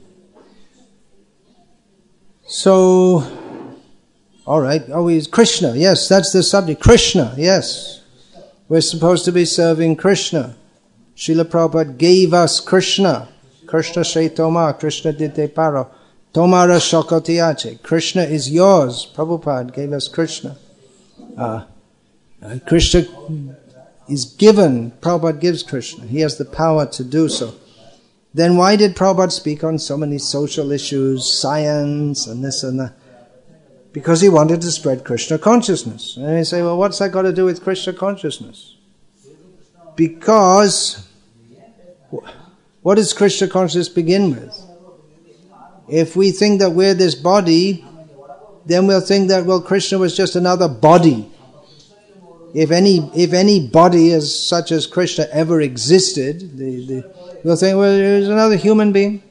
A: So, all right, oh, he's Krishna, yes, that's the subject. Krishna, yes. We're supposed to be serving Krishna. Srila Prabhupada gave us Krishna. Krishna Shri Toma, Krishna Dite Paro. Tomara Shakotiache. Krishna is yours. Prabhupada gave us Krishna. Uh, Krishna is given. Prabhupada gives Krishna. He has the power to do so. Then why did Prabhupada speak on so many social issues, science and this and that? Because he wanted to spread Krishna consciousness. And you say, well, what's that got to do with Krishna consciousness? Because what does Krishna consciousness begin with? If we think that we're this body, then we'll think that, well, Krishna was just another body. If any if any body as such as Krishna ever existed, the, the, we'll think, well, there's another human being.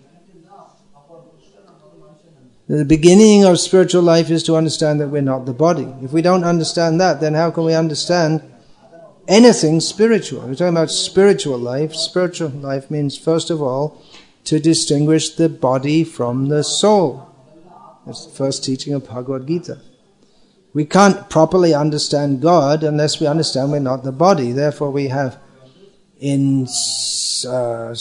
A: The beginning of spiritual life is to understand that we're not the body. If we don't understand that, then how can we understand anything spiritual? We're talking about spiritual life. Spiritual life means, first of all, to distinguish the body from the soul. That's the first teaching of Bhagavad Gita. We can't properly understand God unless we understand we're not the body. Therefore we have in uh,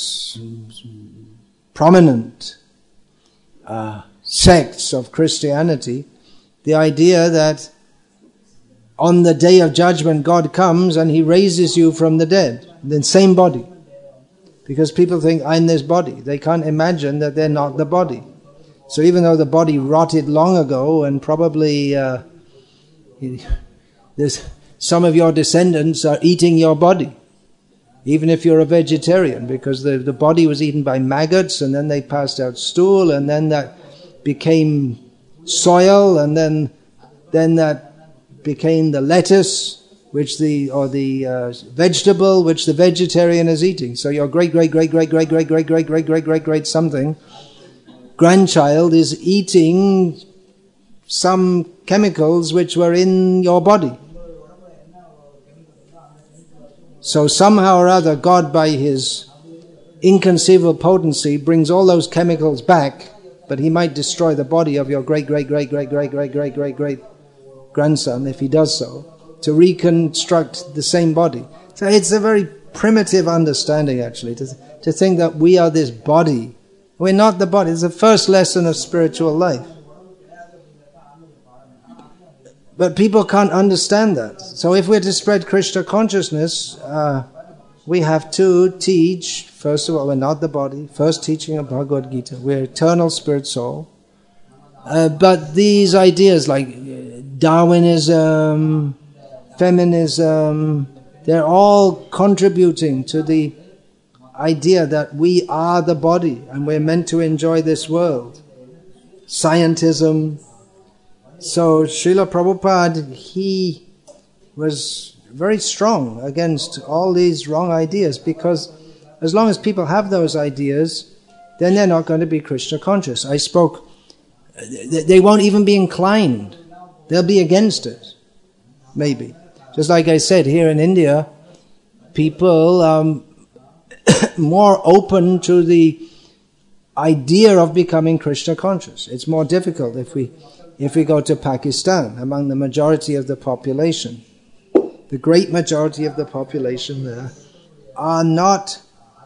A: prominent uh, sects of Christianity the idea that on the day of judgment God comes and He raises you from the dead, the same body. Because people think, I'm this body. They can't imagine that they're not the body. So even though the body rotted long ago and probably uh, there's, some of your descendants are eating your body, even if you're a vegetarian, because the, the body was eaten by maggots and then they passed out stool and then that became soil and then then that became the lettuce which the or the uh, vegetable which the vegetarian is eating. So your great great great great great great great great great great great great something grandchild is eating some chemicals which were in your body. So somehow or other God, by His inconceivable potency, brings all those chemicals back, but He might destroy the body of your great great great great great great great great great grandson if He does so, to reconstruct the same body. So it's a very primitive understanding, actually, to, to think that we are this body. We're not the body. It's the first lesson of spiritual life. but people can't understand that. So if we're to spread Krishna consciousness, uh, we have to teach, first of all, we're not the body, first teaching of Bhagavad Gita, we're eternal spirit soul. Uh, but these ideas like Darwinism, feminism, they're all contributing to the idea that we are the body and we're meant to enjoy this world. Scientism. So Srila Prabhupada, he was very strong against all these wrong ideas, because as long as people have those ideas, then they're not going to be Krishna conscious. I spoke, they won't even be inclined. They'll be against it, maybe. Just like I said, here in India, people are um, more open to the idea of becoming Krishna conscious. It's more difficult if we if we go to Pakistan, among the majority of the population. The great majority of the population there are not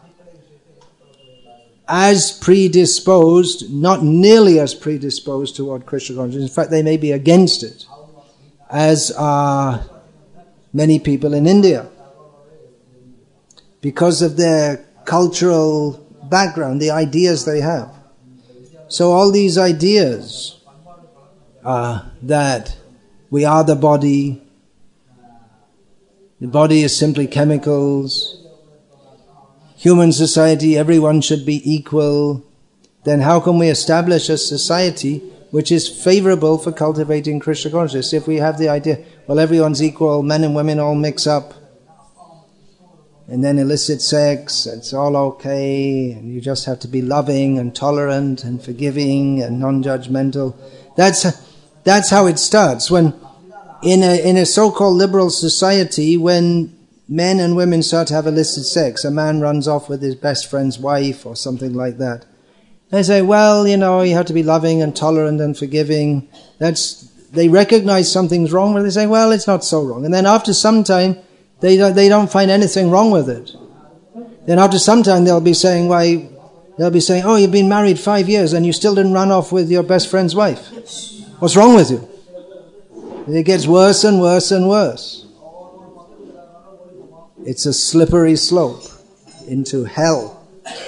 A: as predisposed, not nearly as predisposed toward Krishna consciousness. In fact, they may be against it, as are many people in India, because of their cultural background, the ideas they have. So all these ideas uh, that we are the body, the body is simply chemicals, human society, everyone should be equal, then how can we establish a society which is favorable for cultivating Krishna consciousness if we have the idea, well, everyone's equal, men and women all mix up, and then illicit sex, it's all okay, and you just have to be loving and tolerant and forgiving and non-judgmental. That's that's how it starts. When in a in a so-called liberal society, when men and women start to have illicit sex, a man runs off with his best friend's wife or something like that. They say, well, you know, you have to be loving and tolerant and forgiving. That's they recognize something's wrong, but they say, well, it's not so wrong. And then after some time, They don't, they don't find anything wrong with it. Then after some time they'll be saying, why, they'll be saying, oh, you've been married five years and you still didn't run off with your best friend's wife. What's wrong with you? And it gets worse and worse and worse. It's a slippery slope into hell.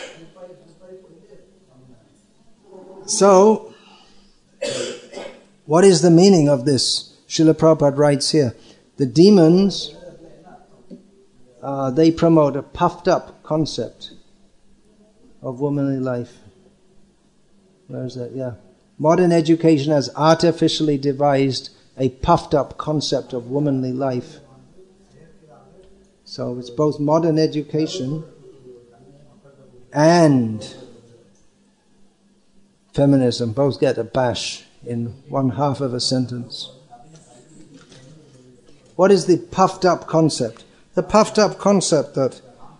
A: So, what is the meaning of this? Srila Prabhupada writes here, the demons, Uh, they promote a puffed up concept of womanly life. Where is that? Yeah. Modern education has artificially devised a puffed up concept of womanly life. So it's both modern education and feminism. Both get a bash in one half of a sentence. What is the puffed up concept? The puffed up concept that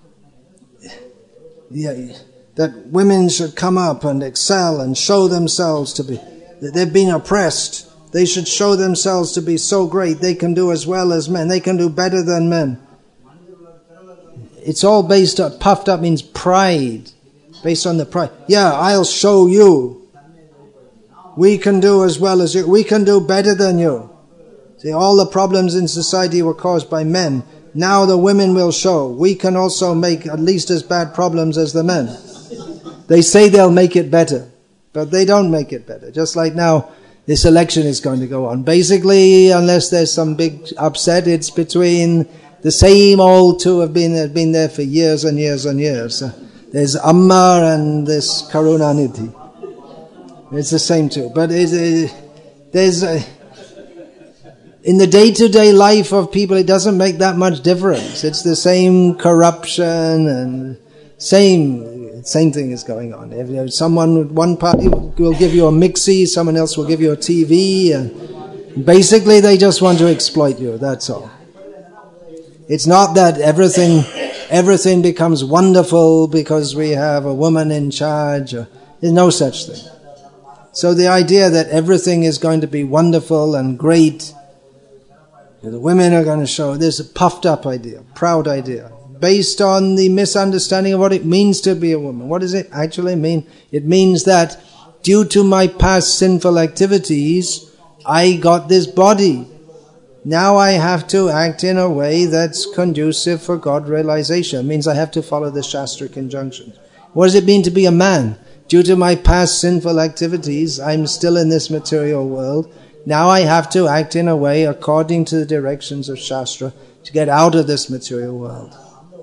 A: yeah, that women should come up and excel and show themselves to be, that they've been oppressed. They should show themselves to be so great. They can do as well as men. They can do better than men. It's all based on, puffed up means pride. Based on the pride. Yeah, I'll show you. We can do as well as you. We can do better than you. See, all the problems in society were caused by men. Now the women will show. We can also make at least as bad problems as the men. They say they'll make it better, but they don't make it better. Just like now, this election is going to go on. Basically, unless there's some big upset, it's between the same old two have been have been there for years and years and years. Uh, there's Amma and this Karunanidhi. It's the same two, but it's, uh, there's. Uh, In the day-to-day life of people, it doesn't make that much difference. It's the same corruption and same same thing is going on. If someone, one party will give you a mixie, someone else will give you a T V, and basically they just want to exploit you. That's all. It's not that everything everything becomes wonderful because we have a woman in charge. Or, there's no such thing. So the idea that everything is going to be wonderful and great, the women are going to show, this puffed up idea, proud idea, based on the misunderstanding of what it means to be a woman. What does it actually mean? It means that due to my past sinful activities, I got this body. Now I have to act in a way that's conducive for God realization. It means I have to follow the Shastric injunctions. What does it mean to be a man? Due to my past sinful activities, I'm still in this material world. Now I have to act in a way according to the directions of Shastra to get out of this material world.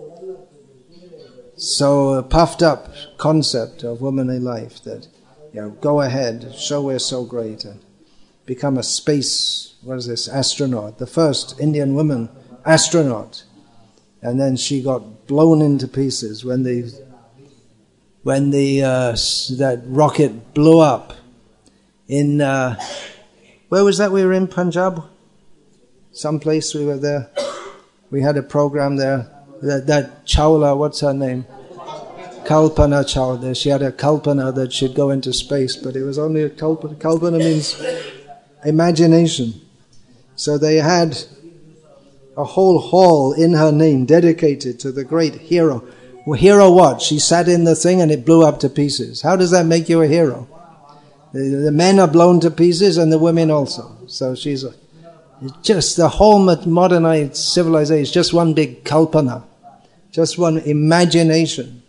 A: So a puffed up concept of womanly life that, you know, go ahead, show we're so great, and become a space, what is this, astronaut, the first Indian woman astronaut. And then she got blown into pieces when the when the uh, that rocket blew up in, uh, where was that we were in, Punjab? Someplace we were there. We had a program there. That, that Chawla, what's her name? Kalpana Chawla. She had a kalpana that she'd go into space, but it was only a kalpana. Kalpana means imagination. So they had a whole hall in her name dedicated to the great hero. Well, hero what? She sat in the thing and it blew up to pieces. How does that make you a hero? The, the men are blown to pieces and the women also. So she's a, just the whole modernized civilization is just one big kalpana, just one imagination.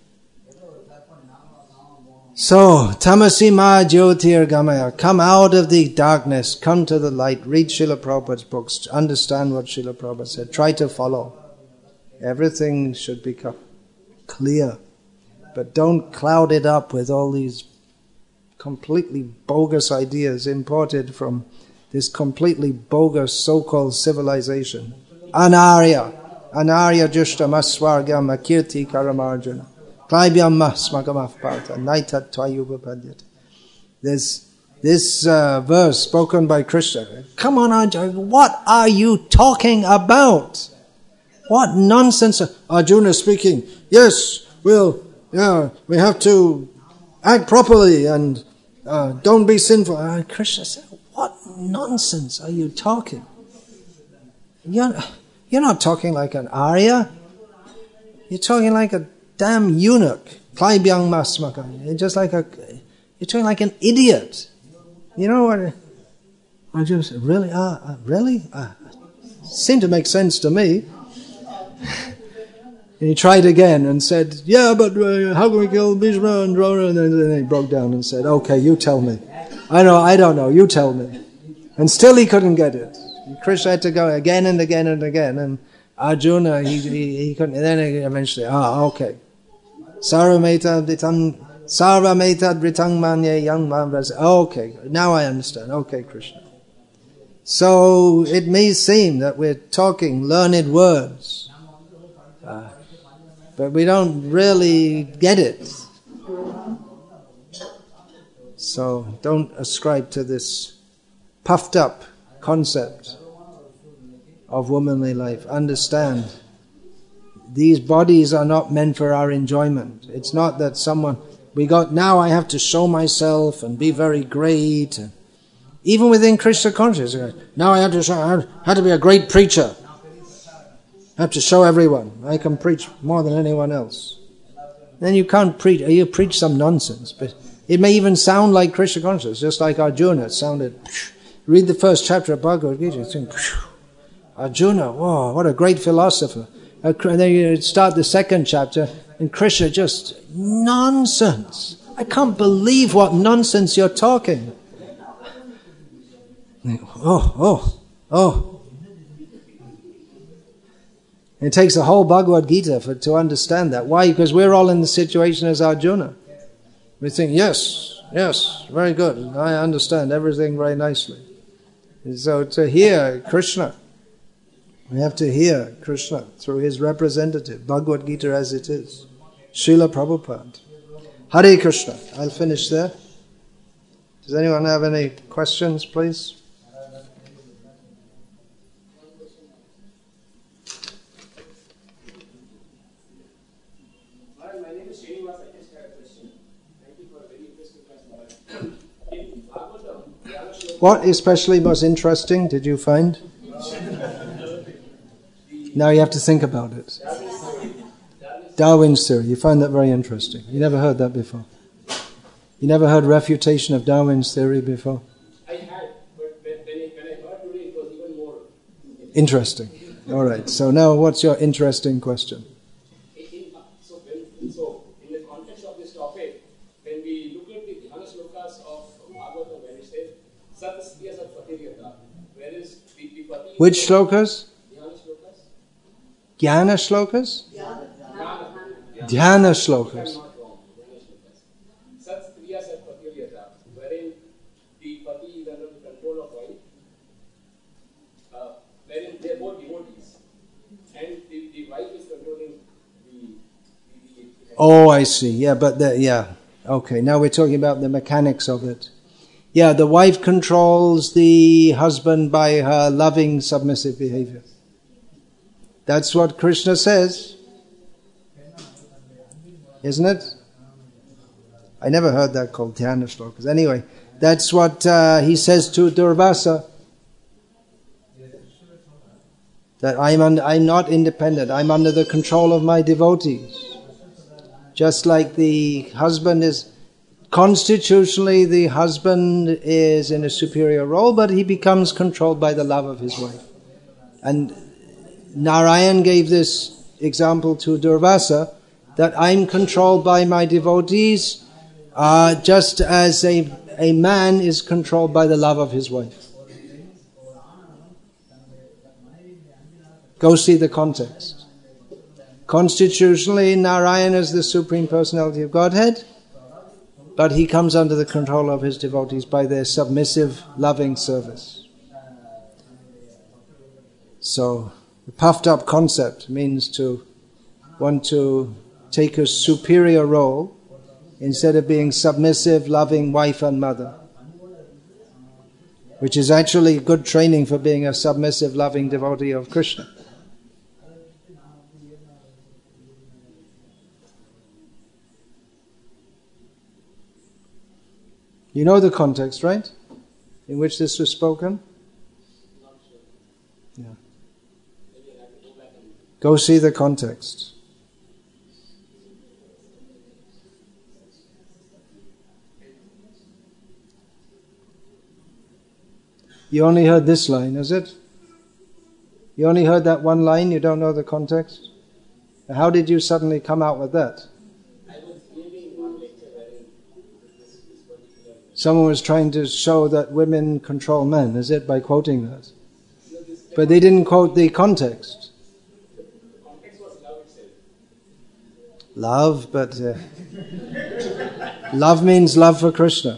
A: So, tamasi ma jyotir gamaya, come out of the darkness, come to the light, read Srila Prabhupada's books, understand what Srila Prabhupada said, try to follow. Everything should become clear, but don't cloud it up with all these completely bogus ideas imported from this completely bogus so-called civilization. Anarya, anarya jushta maswargam akirti karamarjuna. There's this uh, verse spoken by Krishna. Come on, Arjuna, what are you talking about? What nonsense? Arjuna speaking. Yes, we'll, yeah, we have to act properly and uh, don't be sinful. Uh, Krishna said, what nonsense are you talking? You're, you're not talking like an Arya. You're talking like a damn eunuch. Klaibyang masmaka. You're just like a, you're talking like an idiot. You know what? I just, really? Uh, uh, really? Uh, seemed to make sense to me. And he tried again and said, yeah, but uh, how can we kill Bhishma and Drona? And then, then he broke down and said, okay, you tell me. I know, I don't know, you tell me. And still he couldn't get it. Krishna had to go again and again and again. And Arjuna, he, he, he couldn't. And then eventually, ah, okay. Sarvameta Dritang Sarvameta Dritang Manye Young Man. Okay, now I understand. Okay, Krishna. So it may seem that we're talking learned words, uh, but we don't really get it. So don't ascribe to this puffed up concept of womanly life. Understand, these bodies are not meant for our enjoyment. It's not that someone, we got, now I have to show myself and be very great. Even within Krishna consciousness, now I have to show, I have to be a great preacher. I have to show everyone I can preach more than anyone else. Then you can't preach, you preach some nonsense, but it may even sound like Krishna consciousness, just like Arjuna. It sounded, read the first chapter of Bhagavad Gita, think, Arjuna, whoa, what a great philosopher. And then you start the second chapter, and Krishna just, nonsense. I can't believe what nonsense you're talking. Oh, oh, oh. It takes the whole Bhagavad Gita for, to understand that. Why? Because we're all in the situation as Arjuna. We think, yes, yes, very good. I understand everything very nicely. And so to hear Krishna, we have to hear Krishna through his representative, Bhagavad Gita as it is, Srila Prabhupada. Hare Krishna. I'll finish there. Does anyone have any questions, please? What especially was interesting did you find? Now you have to think about it. Darwin's theory. You find that very interesting. You never heard that before. You never heard refutation of Darwin's theory before?
B: I had, but when I, when I heard today, it was even more
A: Interesting. All right. So now, what's your interesting question?
B: In, so, when, so, in the context of this topic, when we look at the Dhyana Shlokas of Bhagavatam, when it says Sat Striya Sat Patiriyata, where is the, the Pati?
A: Which shlokas?
B: Dhyana Shlokas?
A: Jnana shlokas?
B: Dhyana.
A: Dhyana shlokas.
B: I'm not wrong. Dhyana Shlokas. Sat Striya Sat Patiriyata, wherein the Pati is under the control of wife, uh, wherein they are both devotees, and the, the wife is controlling the, the, the
A: Oh, I see. Yeah, but the, yeah. Okay, now we're talking about the mechanics of it. Yeah, the wife controls the husband by her loving, submissive behavior. That's what Krishna says. Isn't it? I never heard that called Dhyana shlokas. Anyway, that's what uh, he says to Durvasa. That I'm, un- I'm not independent. I'm under the control of my devotees. Just like the husband is, constitutionally the husband is in a superior role, but he becomes controlled by the love of his wife. And Narayan gave this example to Durvasa, that I'm controlled by my devotees, uh, just as a, a man is controlled by the love of his wife. Go see the context. Constitutionally, Narayan is the Supreme Personality of Godhead, but he comes under the control of his devotees by their submissive, loving service. So, the puffed up concept means to want to take a superior role instead of being submissive, loving wife and mother, which is actually good training for being a submissive, loving devotee of Krishna. You know the context, right? In which this was spoken? Yeah. Go see the context. You only heard this line, is it? You only heard that one line, you don't know the context? How did you suddenly come out with that? Someone was trying to show that women control men, is it, by quoting that? But they didn't quote the context.
B: The context was love itself.
A: Love, but uh, love means love for Krishna.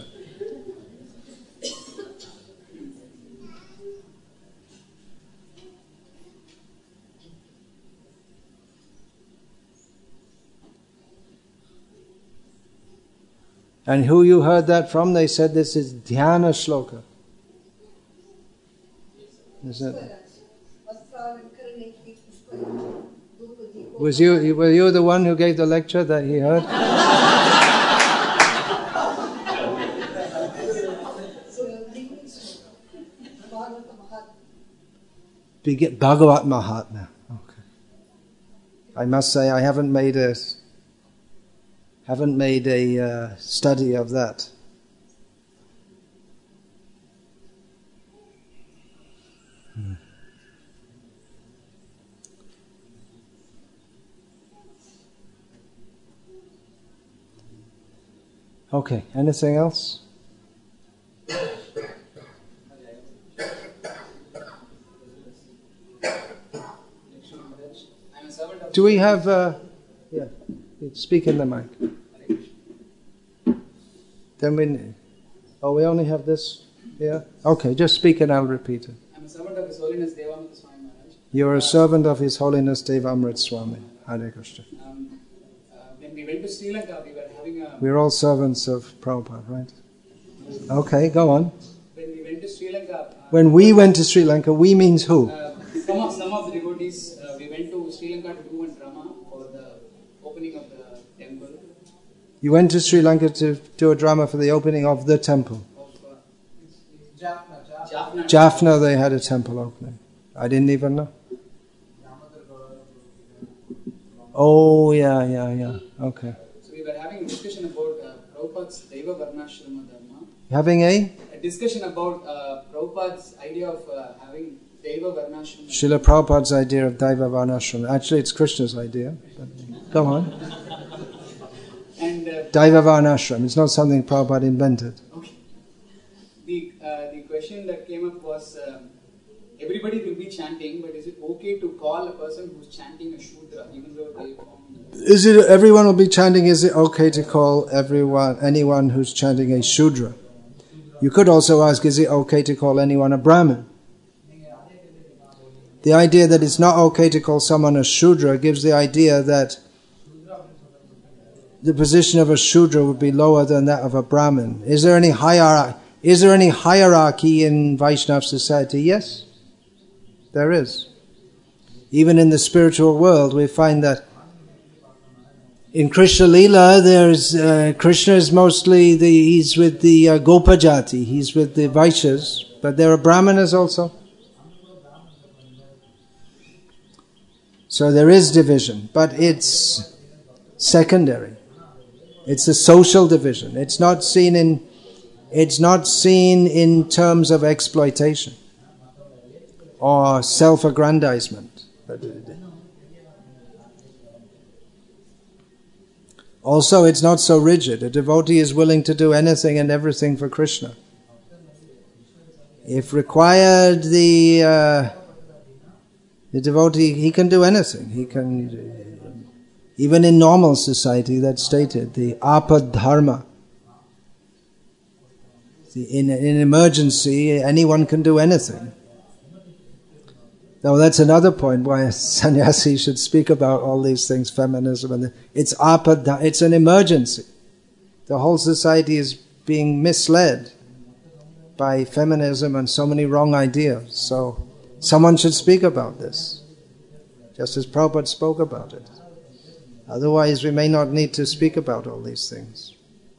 A: And who you heard that from? They said this is Dhyana shloka. Is it? Was you were you the one who gave the lecture that he heard? Begin Bhagavat Mahatmya. Okay. I must say I haven't made a haven't made a uh, study of that. Hmm. Okay, anything else? Do we have, uh, yeah, speak in the mic. Then we, oh, we only have this here? Okay, just speak and I'll repeat it.
C: I'm a servant of His Holiness Devamrita Swami Maharaj.
A: You're a servant of His Holiness Devamrita Swami. Hare Krishna.
C: Um, uh, when we went to Sri Lanka, we were having a...
A: We're all servants of Prabhupada, right? Okay, go on.
C: When we went to Sri Lanka... Uh,
A: when we went to Sri Lanka, we means who?
C: Uh, some, of, some of the devotees, uh, we went to Sri Lanka to do a drama for the opening of the temple.
A: You went to Sri Lanka to do a drama for the opening of the temple.
C: Of, uh, Jaffna, Jaffna.
A: Jaffna, they had a temple opening. I didn't even know. Oh, yeah, yeah, yeah. Okay.
C: So we were having a discussion about uh, Prabhupada's Daiva Varnashrama Dharma.
A: Having a?
C: A discussion about uh, Prabhupada's idea of uh, having Deva Varnashram.
A: Srila Prabhupada's idea of Daiva Varnashram. Actually, it's Krishna's idea. But go on.
C: And uh,
A: Daiva Varnashram. It's not something Prabhupada invented.
C: okay. The uh, the question that came up was, um, everybody will be chanting, but is it okay to call a person who's chanting a Shudra, even though they form?
A: Is it everyone will be chanting? Is it okay to call everyone anyone who's chanting a Shudra? You could also ask, is it okay to call anyone a Brahmin? The idea that it's not okay to call someone a Shudra gives the idea that the position of a Shudra would be lower than that of a Brahmin. Is there any hierarchy? Is there any hierarchy in Vaishnava society? Yes, there is. Even in the spiritual world, we find that in Krishna Lila, there's uh, Krishna is mostly the he's with the uh, Gopajati, he's with the Vaishyas, but there are Brahmanas also. So there is division, but it's secondary. It's a social division. It's not seen in it's not seen in terms of exploitation or self-aggrandizement. Also, it's not so rigid. A devotee is willing to do anything and everything for Krishna. If required, the uh, the devotee, he can do anything. He can, even in normal society, that's stated, the apadharma. In an emergency, anyone can do anything. Now that's another point why a sannyasi should speak about all these things, feminism, and it's apada, it's an emergency. The whole society is being misled by feminism and so many wrong ideas. So someone should speak about this, just as Prabhupada spoke about it. Otherwise we may not need to speak about all these things.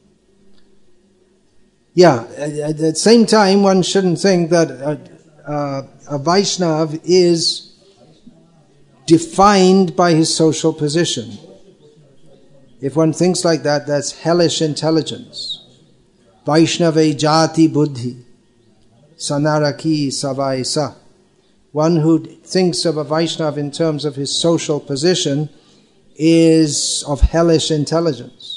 A: Yeah, at the same time one shouldn't think that a, a, a Vaishnav is defined by his social position. If one thinks like that, that's hellish intelligence. Vaishnave jati buddhi, sanaraki savaisa. One who thinks of a Vaishnav in terms of his social position is of hellish intelligence.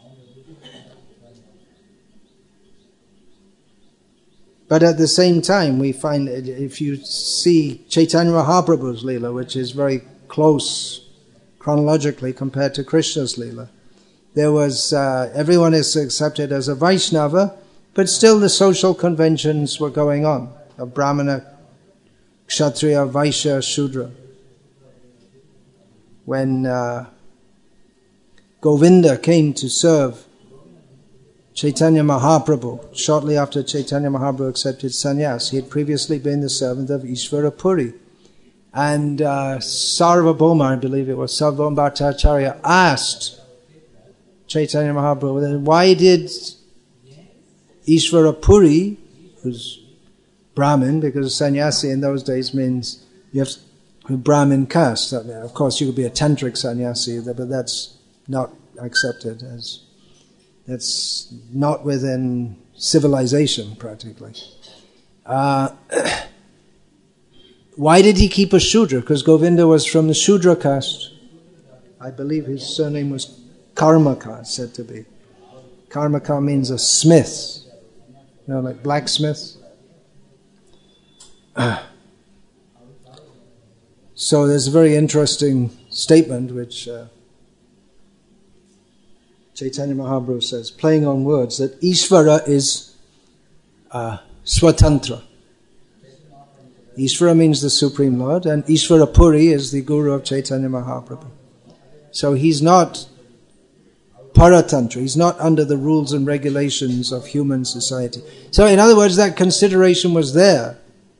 A: But at the same time, we find, if you see Chaitanya Mahaprabhu's Leela, which is very close chronologically compared to Krishna's Leela, there was, uh, everyone is accepted as a Vaishnava, but still the social conventions were going on, of Brahmana, Kshatriya, Vaishya, Shudra. When uh, Govinda came to serve Chaitanya Mahaprabhu, shortly after Chaitanya Mahaprabhu accepted sannyas, he had previously been the servant of Ishvara Puri. And uh, Sarvabhauma, I believe it was, Sarvabhauma Bhattacharya asked Chaitanya Mahaprabhu, why did Ishvara Puri, who's Brahmin, because sannyasi in those days means you have to Brahmin caste. Of course you could be a tantric sannyasi, but that's not accepted as... That's not within civilization, practically. Uh, why did he keep a Shudra? Because Govinda was from the Shudra caste. I believe his surname was Karmaka, said to be. Karmaka means a smith. You know, like blacksmith. So there's a very interesting statement which... Uh, Chaitanya Mahaprabhu says, playing on words, that Ishvara is uh, Swatantra. Ishvara means the Supreme Lord, and Ishvara Puri is the Guru of Chaitanya Mahaprabhu. So he's not Paratantra, he's not under the rules and regulations of human society. So in other words, that consideration was there.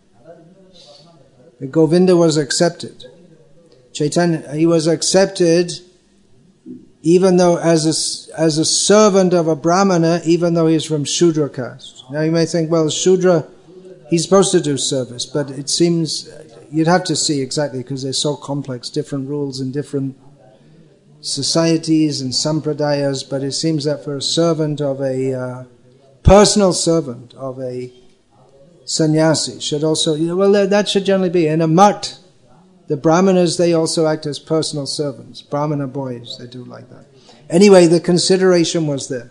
A: Govinda was accepted. Chaitanya, he was accepted even though as a, as a servant of a Brahmana, even though he's from Shudra caste. Now you may think, well, Shudra, he's supposed to do service, but it seems, you'd have to see exactly, because they're so complex, different rules in different societies and sampradayas, but it seems that for a servant of a, uh, personal servant of a sannyasi should also, you know, well, that should generally be. In a mutt, the brahmanas, they also act as personal servants. Brahmana boys, they do like that. Anyway, the consideration was there.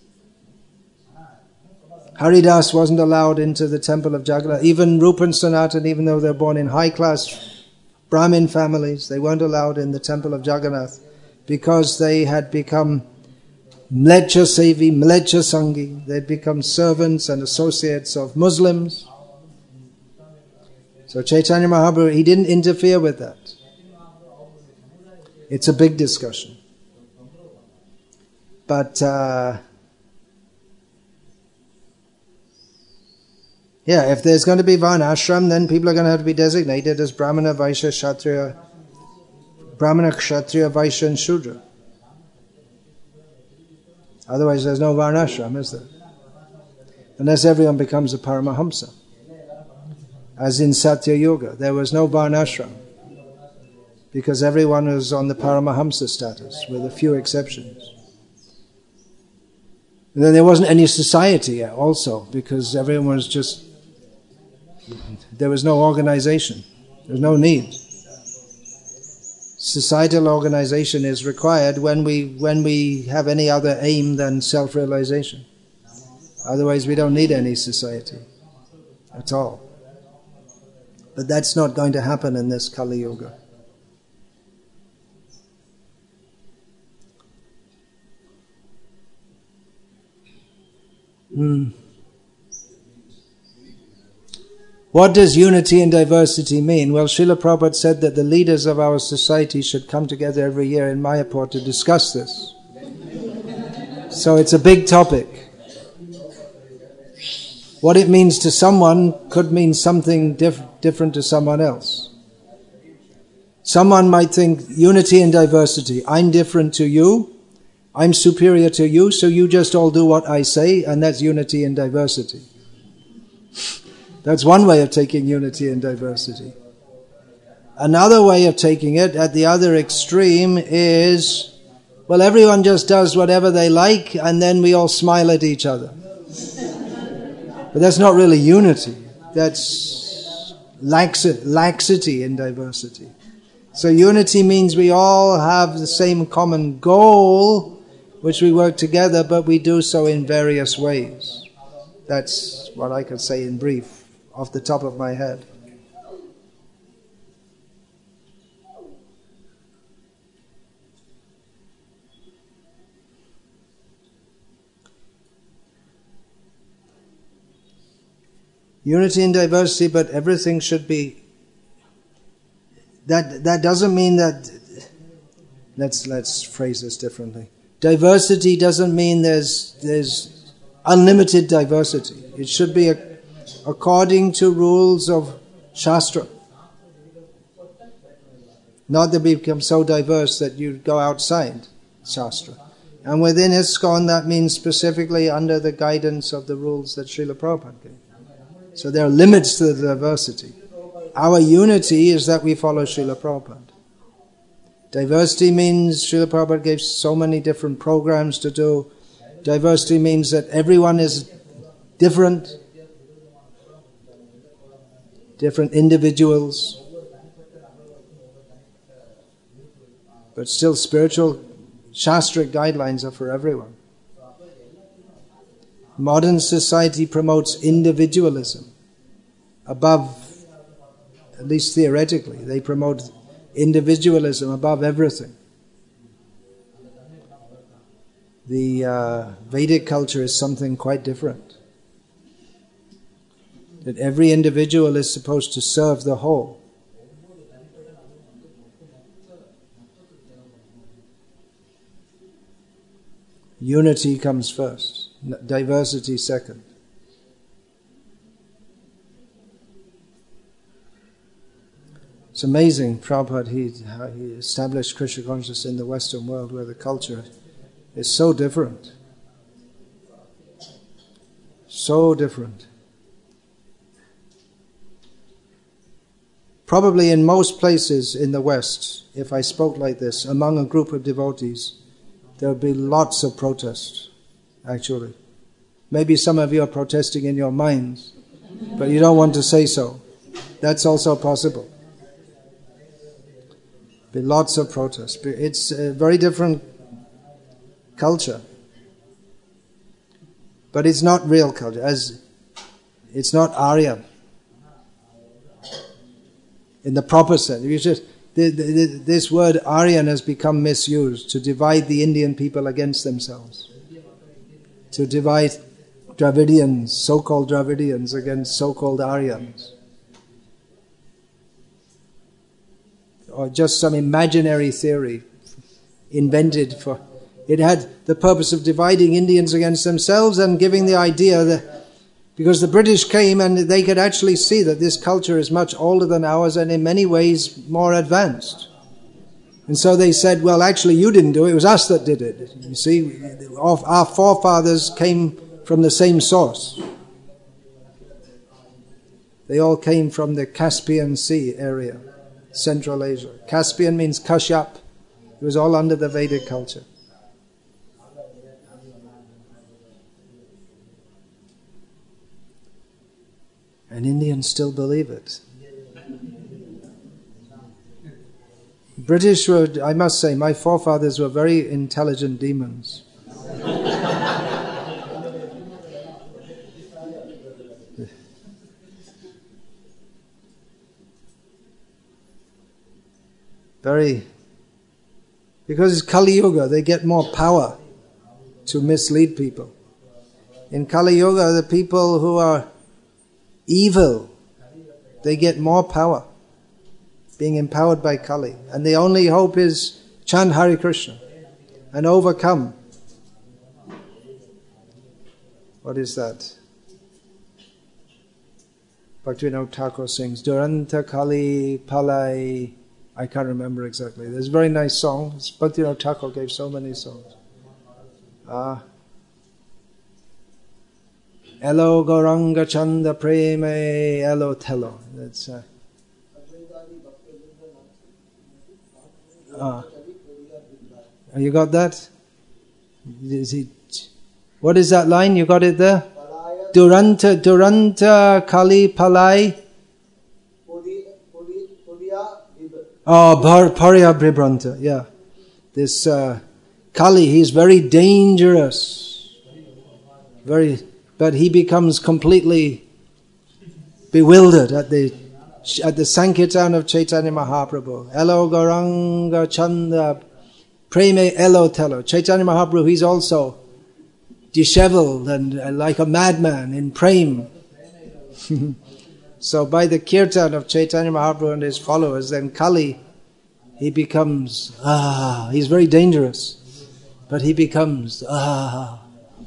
A: Haridas wasn't allowed into the temple of Jagannath. Even Rupa and Sanatan, even though they're born in high-class Brahmin families, they weren't allowed in the temple of Jagannath because they had become Mlecha Sevi, Mlecha Sangi. They'd become servants and associates of Muslims. So Chaitanya Mahaprabhu, he didn't interfere with that. It's a big discussion. But, uh, yeah, if there's going to be Varnashram, then people are going to have to be designated as Brahmana, Vaishya, Kshatriya, Brahmana, Kshatriya, Vaishya, and Shudra. Otherwise there's no Varnashram, is there? Unless everyone becomes a Paramahamsa. As in Satya Yoga, there was no Varnashram. Because everyone was on the Paramahamsa status, with a few exceptions. And then there wasn't any society also, because everyone was just, there was no organization. There was no need. Societal organization is required when we when we have any other aim than self-realization. Otherwise we don't need any society at all. But that's not going to happen in this Kali Yuga. Hmm. What does unity and diversity mean? Well, Srila Prabhupada said that the leaders of our society should come together every year in Mayapur to discuss this. So it's a big topic. What it means to someone could mean something diff- different to someone else. Someone might think unity and diversity. I'm different to you. I'm superior to you, so you just all do what I say, and that's unity and diversity. That's one way of taking unity and diversity. Another way of taking it, at the other extreme, is, well, everyone just does whatever they like, and then we all smile at each other. But that's not really unity. That's laxi- laxity in diversity. So unity means we all have the same common goal, which we work together, but we do so in various ways. That's what I could say in brief, off the top of my head. Unity and diversity, but everything should be... That that doesn't mean that... Let's let's phrase this differently. Diversity doesn't mean there's there's unlimited diversity. It should be a, according to rules of Shastra. Not that we become so diverse that you go outside Shastra. And within ISKCON, that means specifically under the guidance of the rules that Srila Prabhupada gave. So there are limits to the diversity. Our unity is that we follow Srila Prabhupada. Diversity means Srila Prabhupada gave so many different programs to do. Diversity means that everyone is different. Different individuals. But still spiritual, Shastric guidelines are for everyone. Modern society promotes individualism above, at least theoretically, they promote individualism above everything. The uh, Vedic culture is something quite different. That every individual is supposed to serve the whole. Unity comes first, diversity second. It's amazing, Prabhupada, he, how he established Krishna consciousness in the Western world where the culture is so different. So different. Probably in most places in the West, if I spoke like this, among a group of devotees, there would be lots of protest, actually. Maybe some of you are protesting in your minds. but you don't want to say so. That's also possible. Be lots of protests. It's a very different culture. But it's not real culture, as it's not Aryan. In the proper sense. You just, the, the, this word Aryan has become misused to divide the Indian people against themselves. To divide Dravidians, so-called Dravidians, against so-called Aryans. Or just some imaginary theory invented for... It had the purpose of dividing Indians against themselves and giving the idea that... Because the British came and they could actually see that this culture is much older than ours and in many ways more advanced. And so they said, well, actually you didn't do it, it was us that did it. You see, our forefathers came from the same source. They all came from the Caspian Sea area, Central Asia. Caspian means Kashyap. It was all under the Vedic culture. And Indians still believe it. British were, I must say, my forefathers were very intelligent demons. Very, because it's Kali Yuga, they get more power to mislead people. In Kali Yuga, the people who are evil, they get more power, being empowered by Kali. And the only hope is chant Hare Krishna and overcome. What is that? Bhaktivinoda Thakur sings, Duranta Kali Palai. I can't remember exactly. There's a very nice song. Bhaktivinoda Thakur gave so many songs. Ah. Elo Gauranga Chanda Preme Elo Telo. That's uh, ah. You got that? Is it, what is that line? You got it there? Duranta Duranta Kali Palai. Oh, Parya Bribranta, yeah. This uh, Kali, he's very dangerous. Very, but he becomes completely bewildered at the at the Sankirtan of Chaitanya Mahaprabhu. Elo Gauranga Chanda Preme Elo Telo. Chaitanya Mahaprabhu, he's also disheveled and uh, like a madman in prem. So by the kirtan of Chaitanya Mahaprabhu and his followers, then Kali, he becomes, ah, he's very dangerous. But he becomes, ah,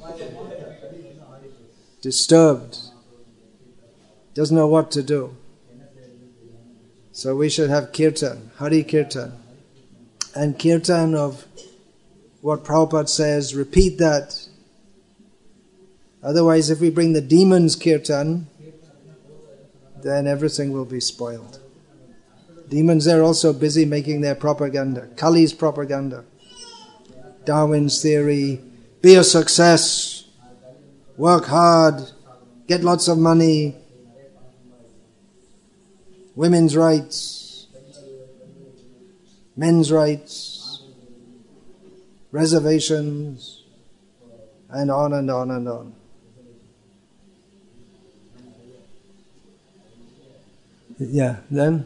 A: disturbed. Doesn't know what to do. So we should have kirtan, Hari Kirtan. And kirtan of what Prabhupada says, repeat that. Otherwise, if we bring the demons kirtan, then everything will be spoiled. Demons are also busy making their propaganda. Kali's propaganda. Darwin's theory, be a success, work hard, get lots of money, women's rights, men's rights, reservations, and on and on and on. Yeah, then?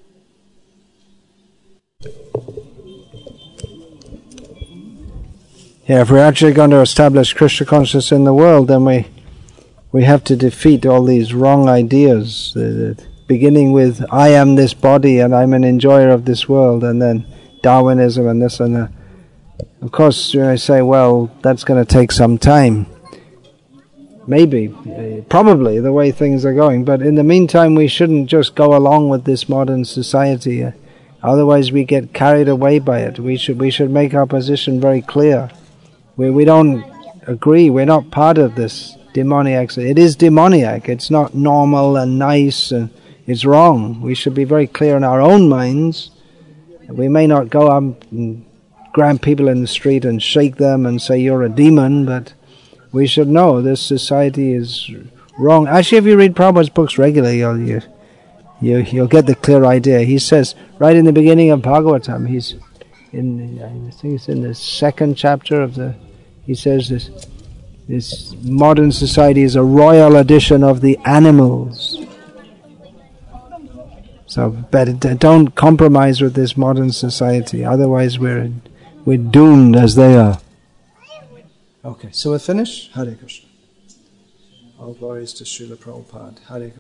A: Yeah, if we're actually going to establish Krishna consciousness in the world, then we we have to defeat all these wrong ideas, uh, beginning with, I am this body and I'm an enjoyer of this world, and then Darwinism and this and that. Of course, you know, say, well, that's going to take some time. Maybe, uh, probably, the way things are going. But in the meantime, we shouldn't just go along with this modern society. Uh, otherwise, we get carried away by it. We should we should make our position very clear. We we don't agree. We're not part of this demoniac. It is demoniac. It's not normal and nice, and it's wrong. We should be very clear in our own minds. We may not go up and grab people in the street and shake them and say you're a demon, but we should know this society is wrong. Actually, if you read Prabhupada's books regularly, you'll, you, you, you'll get the clear idea. He says, right in the beginning of Bhagavatam, he's in, I think it's in the second chapter of the, he says this, this modern society is a royal edition of the animals. So, but don't compromise with this modern society, otherwise we're we're doomed as they are. Okay, so we're finished? Hare Krishna. All glories to Srila Prabhupada. Hare Krishna.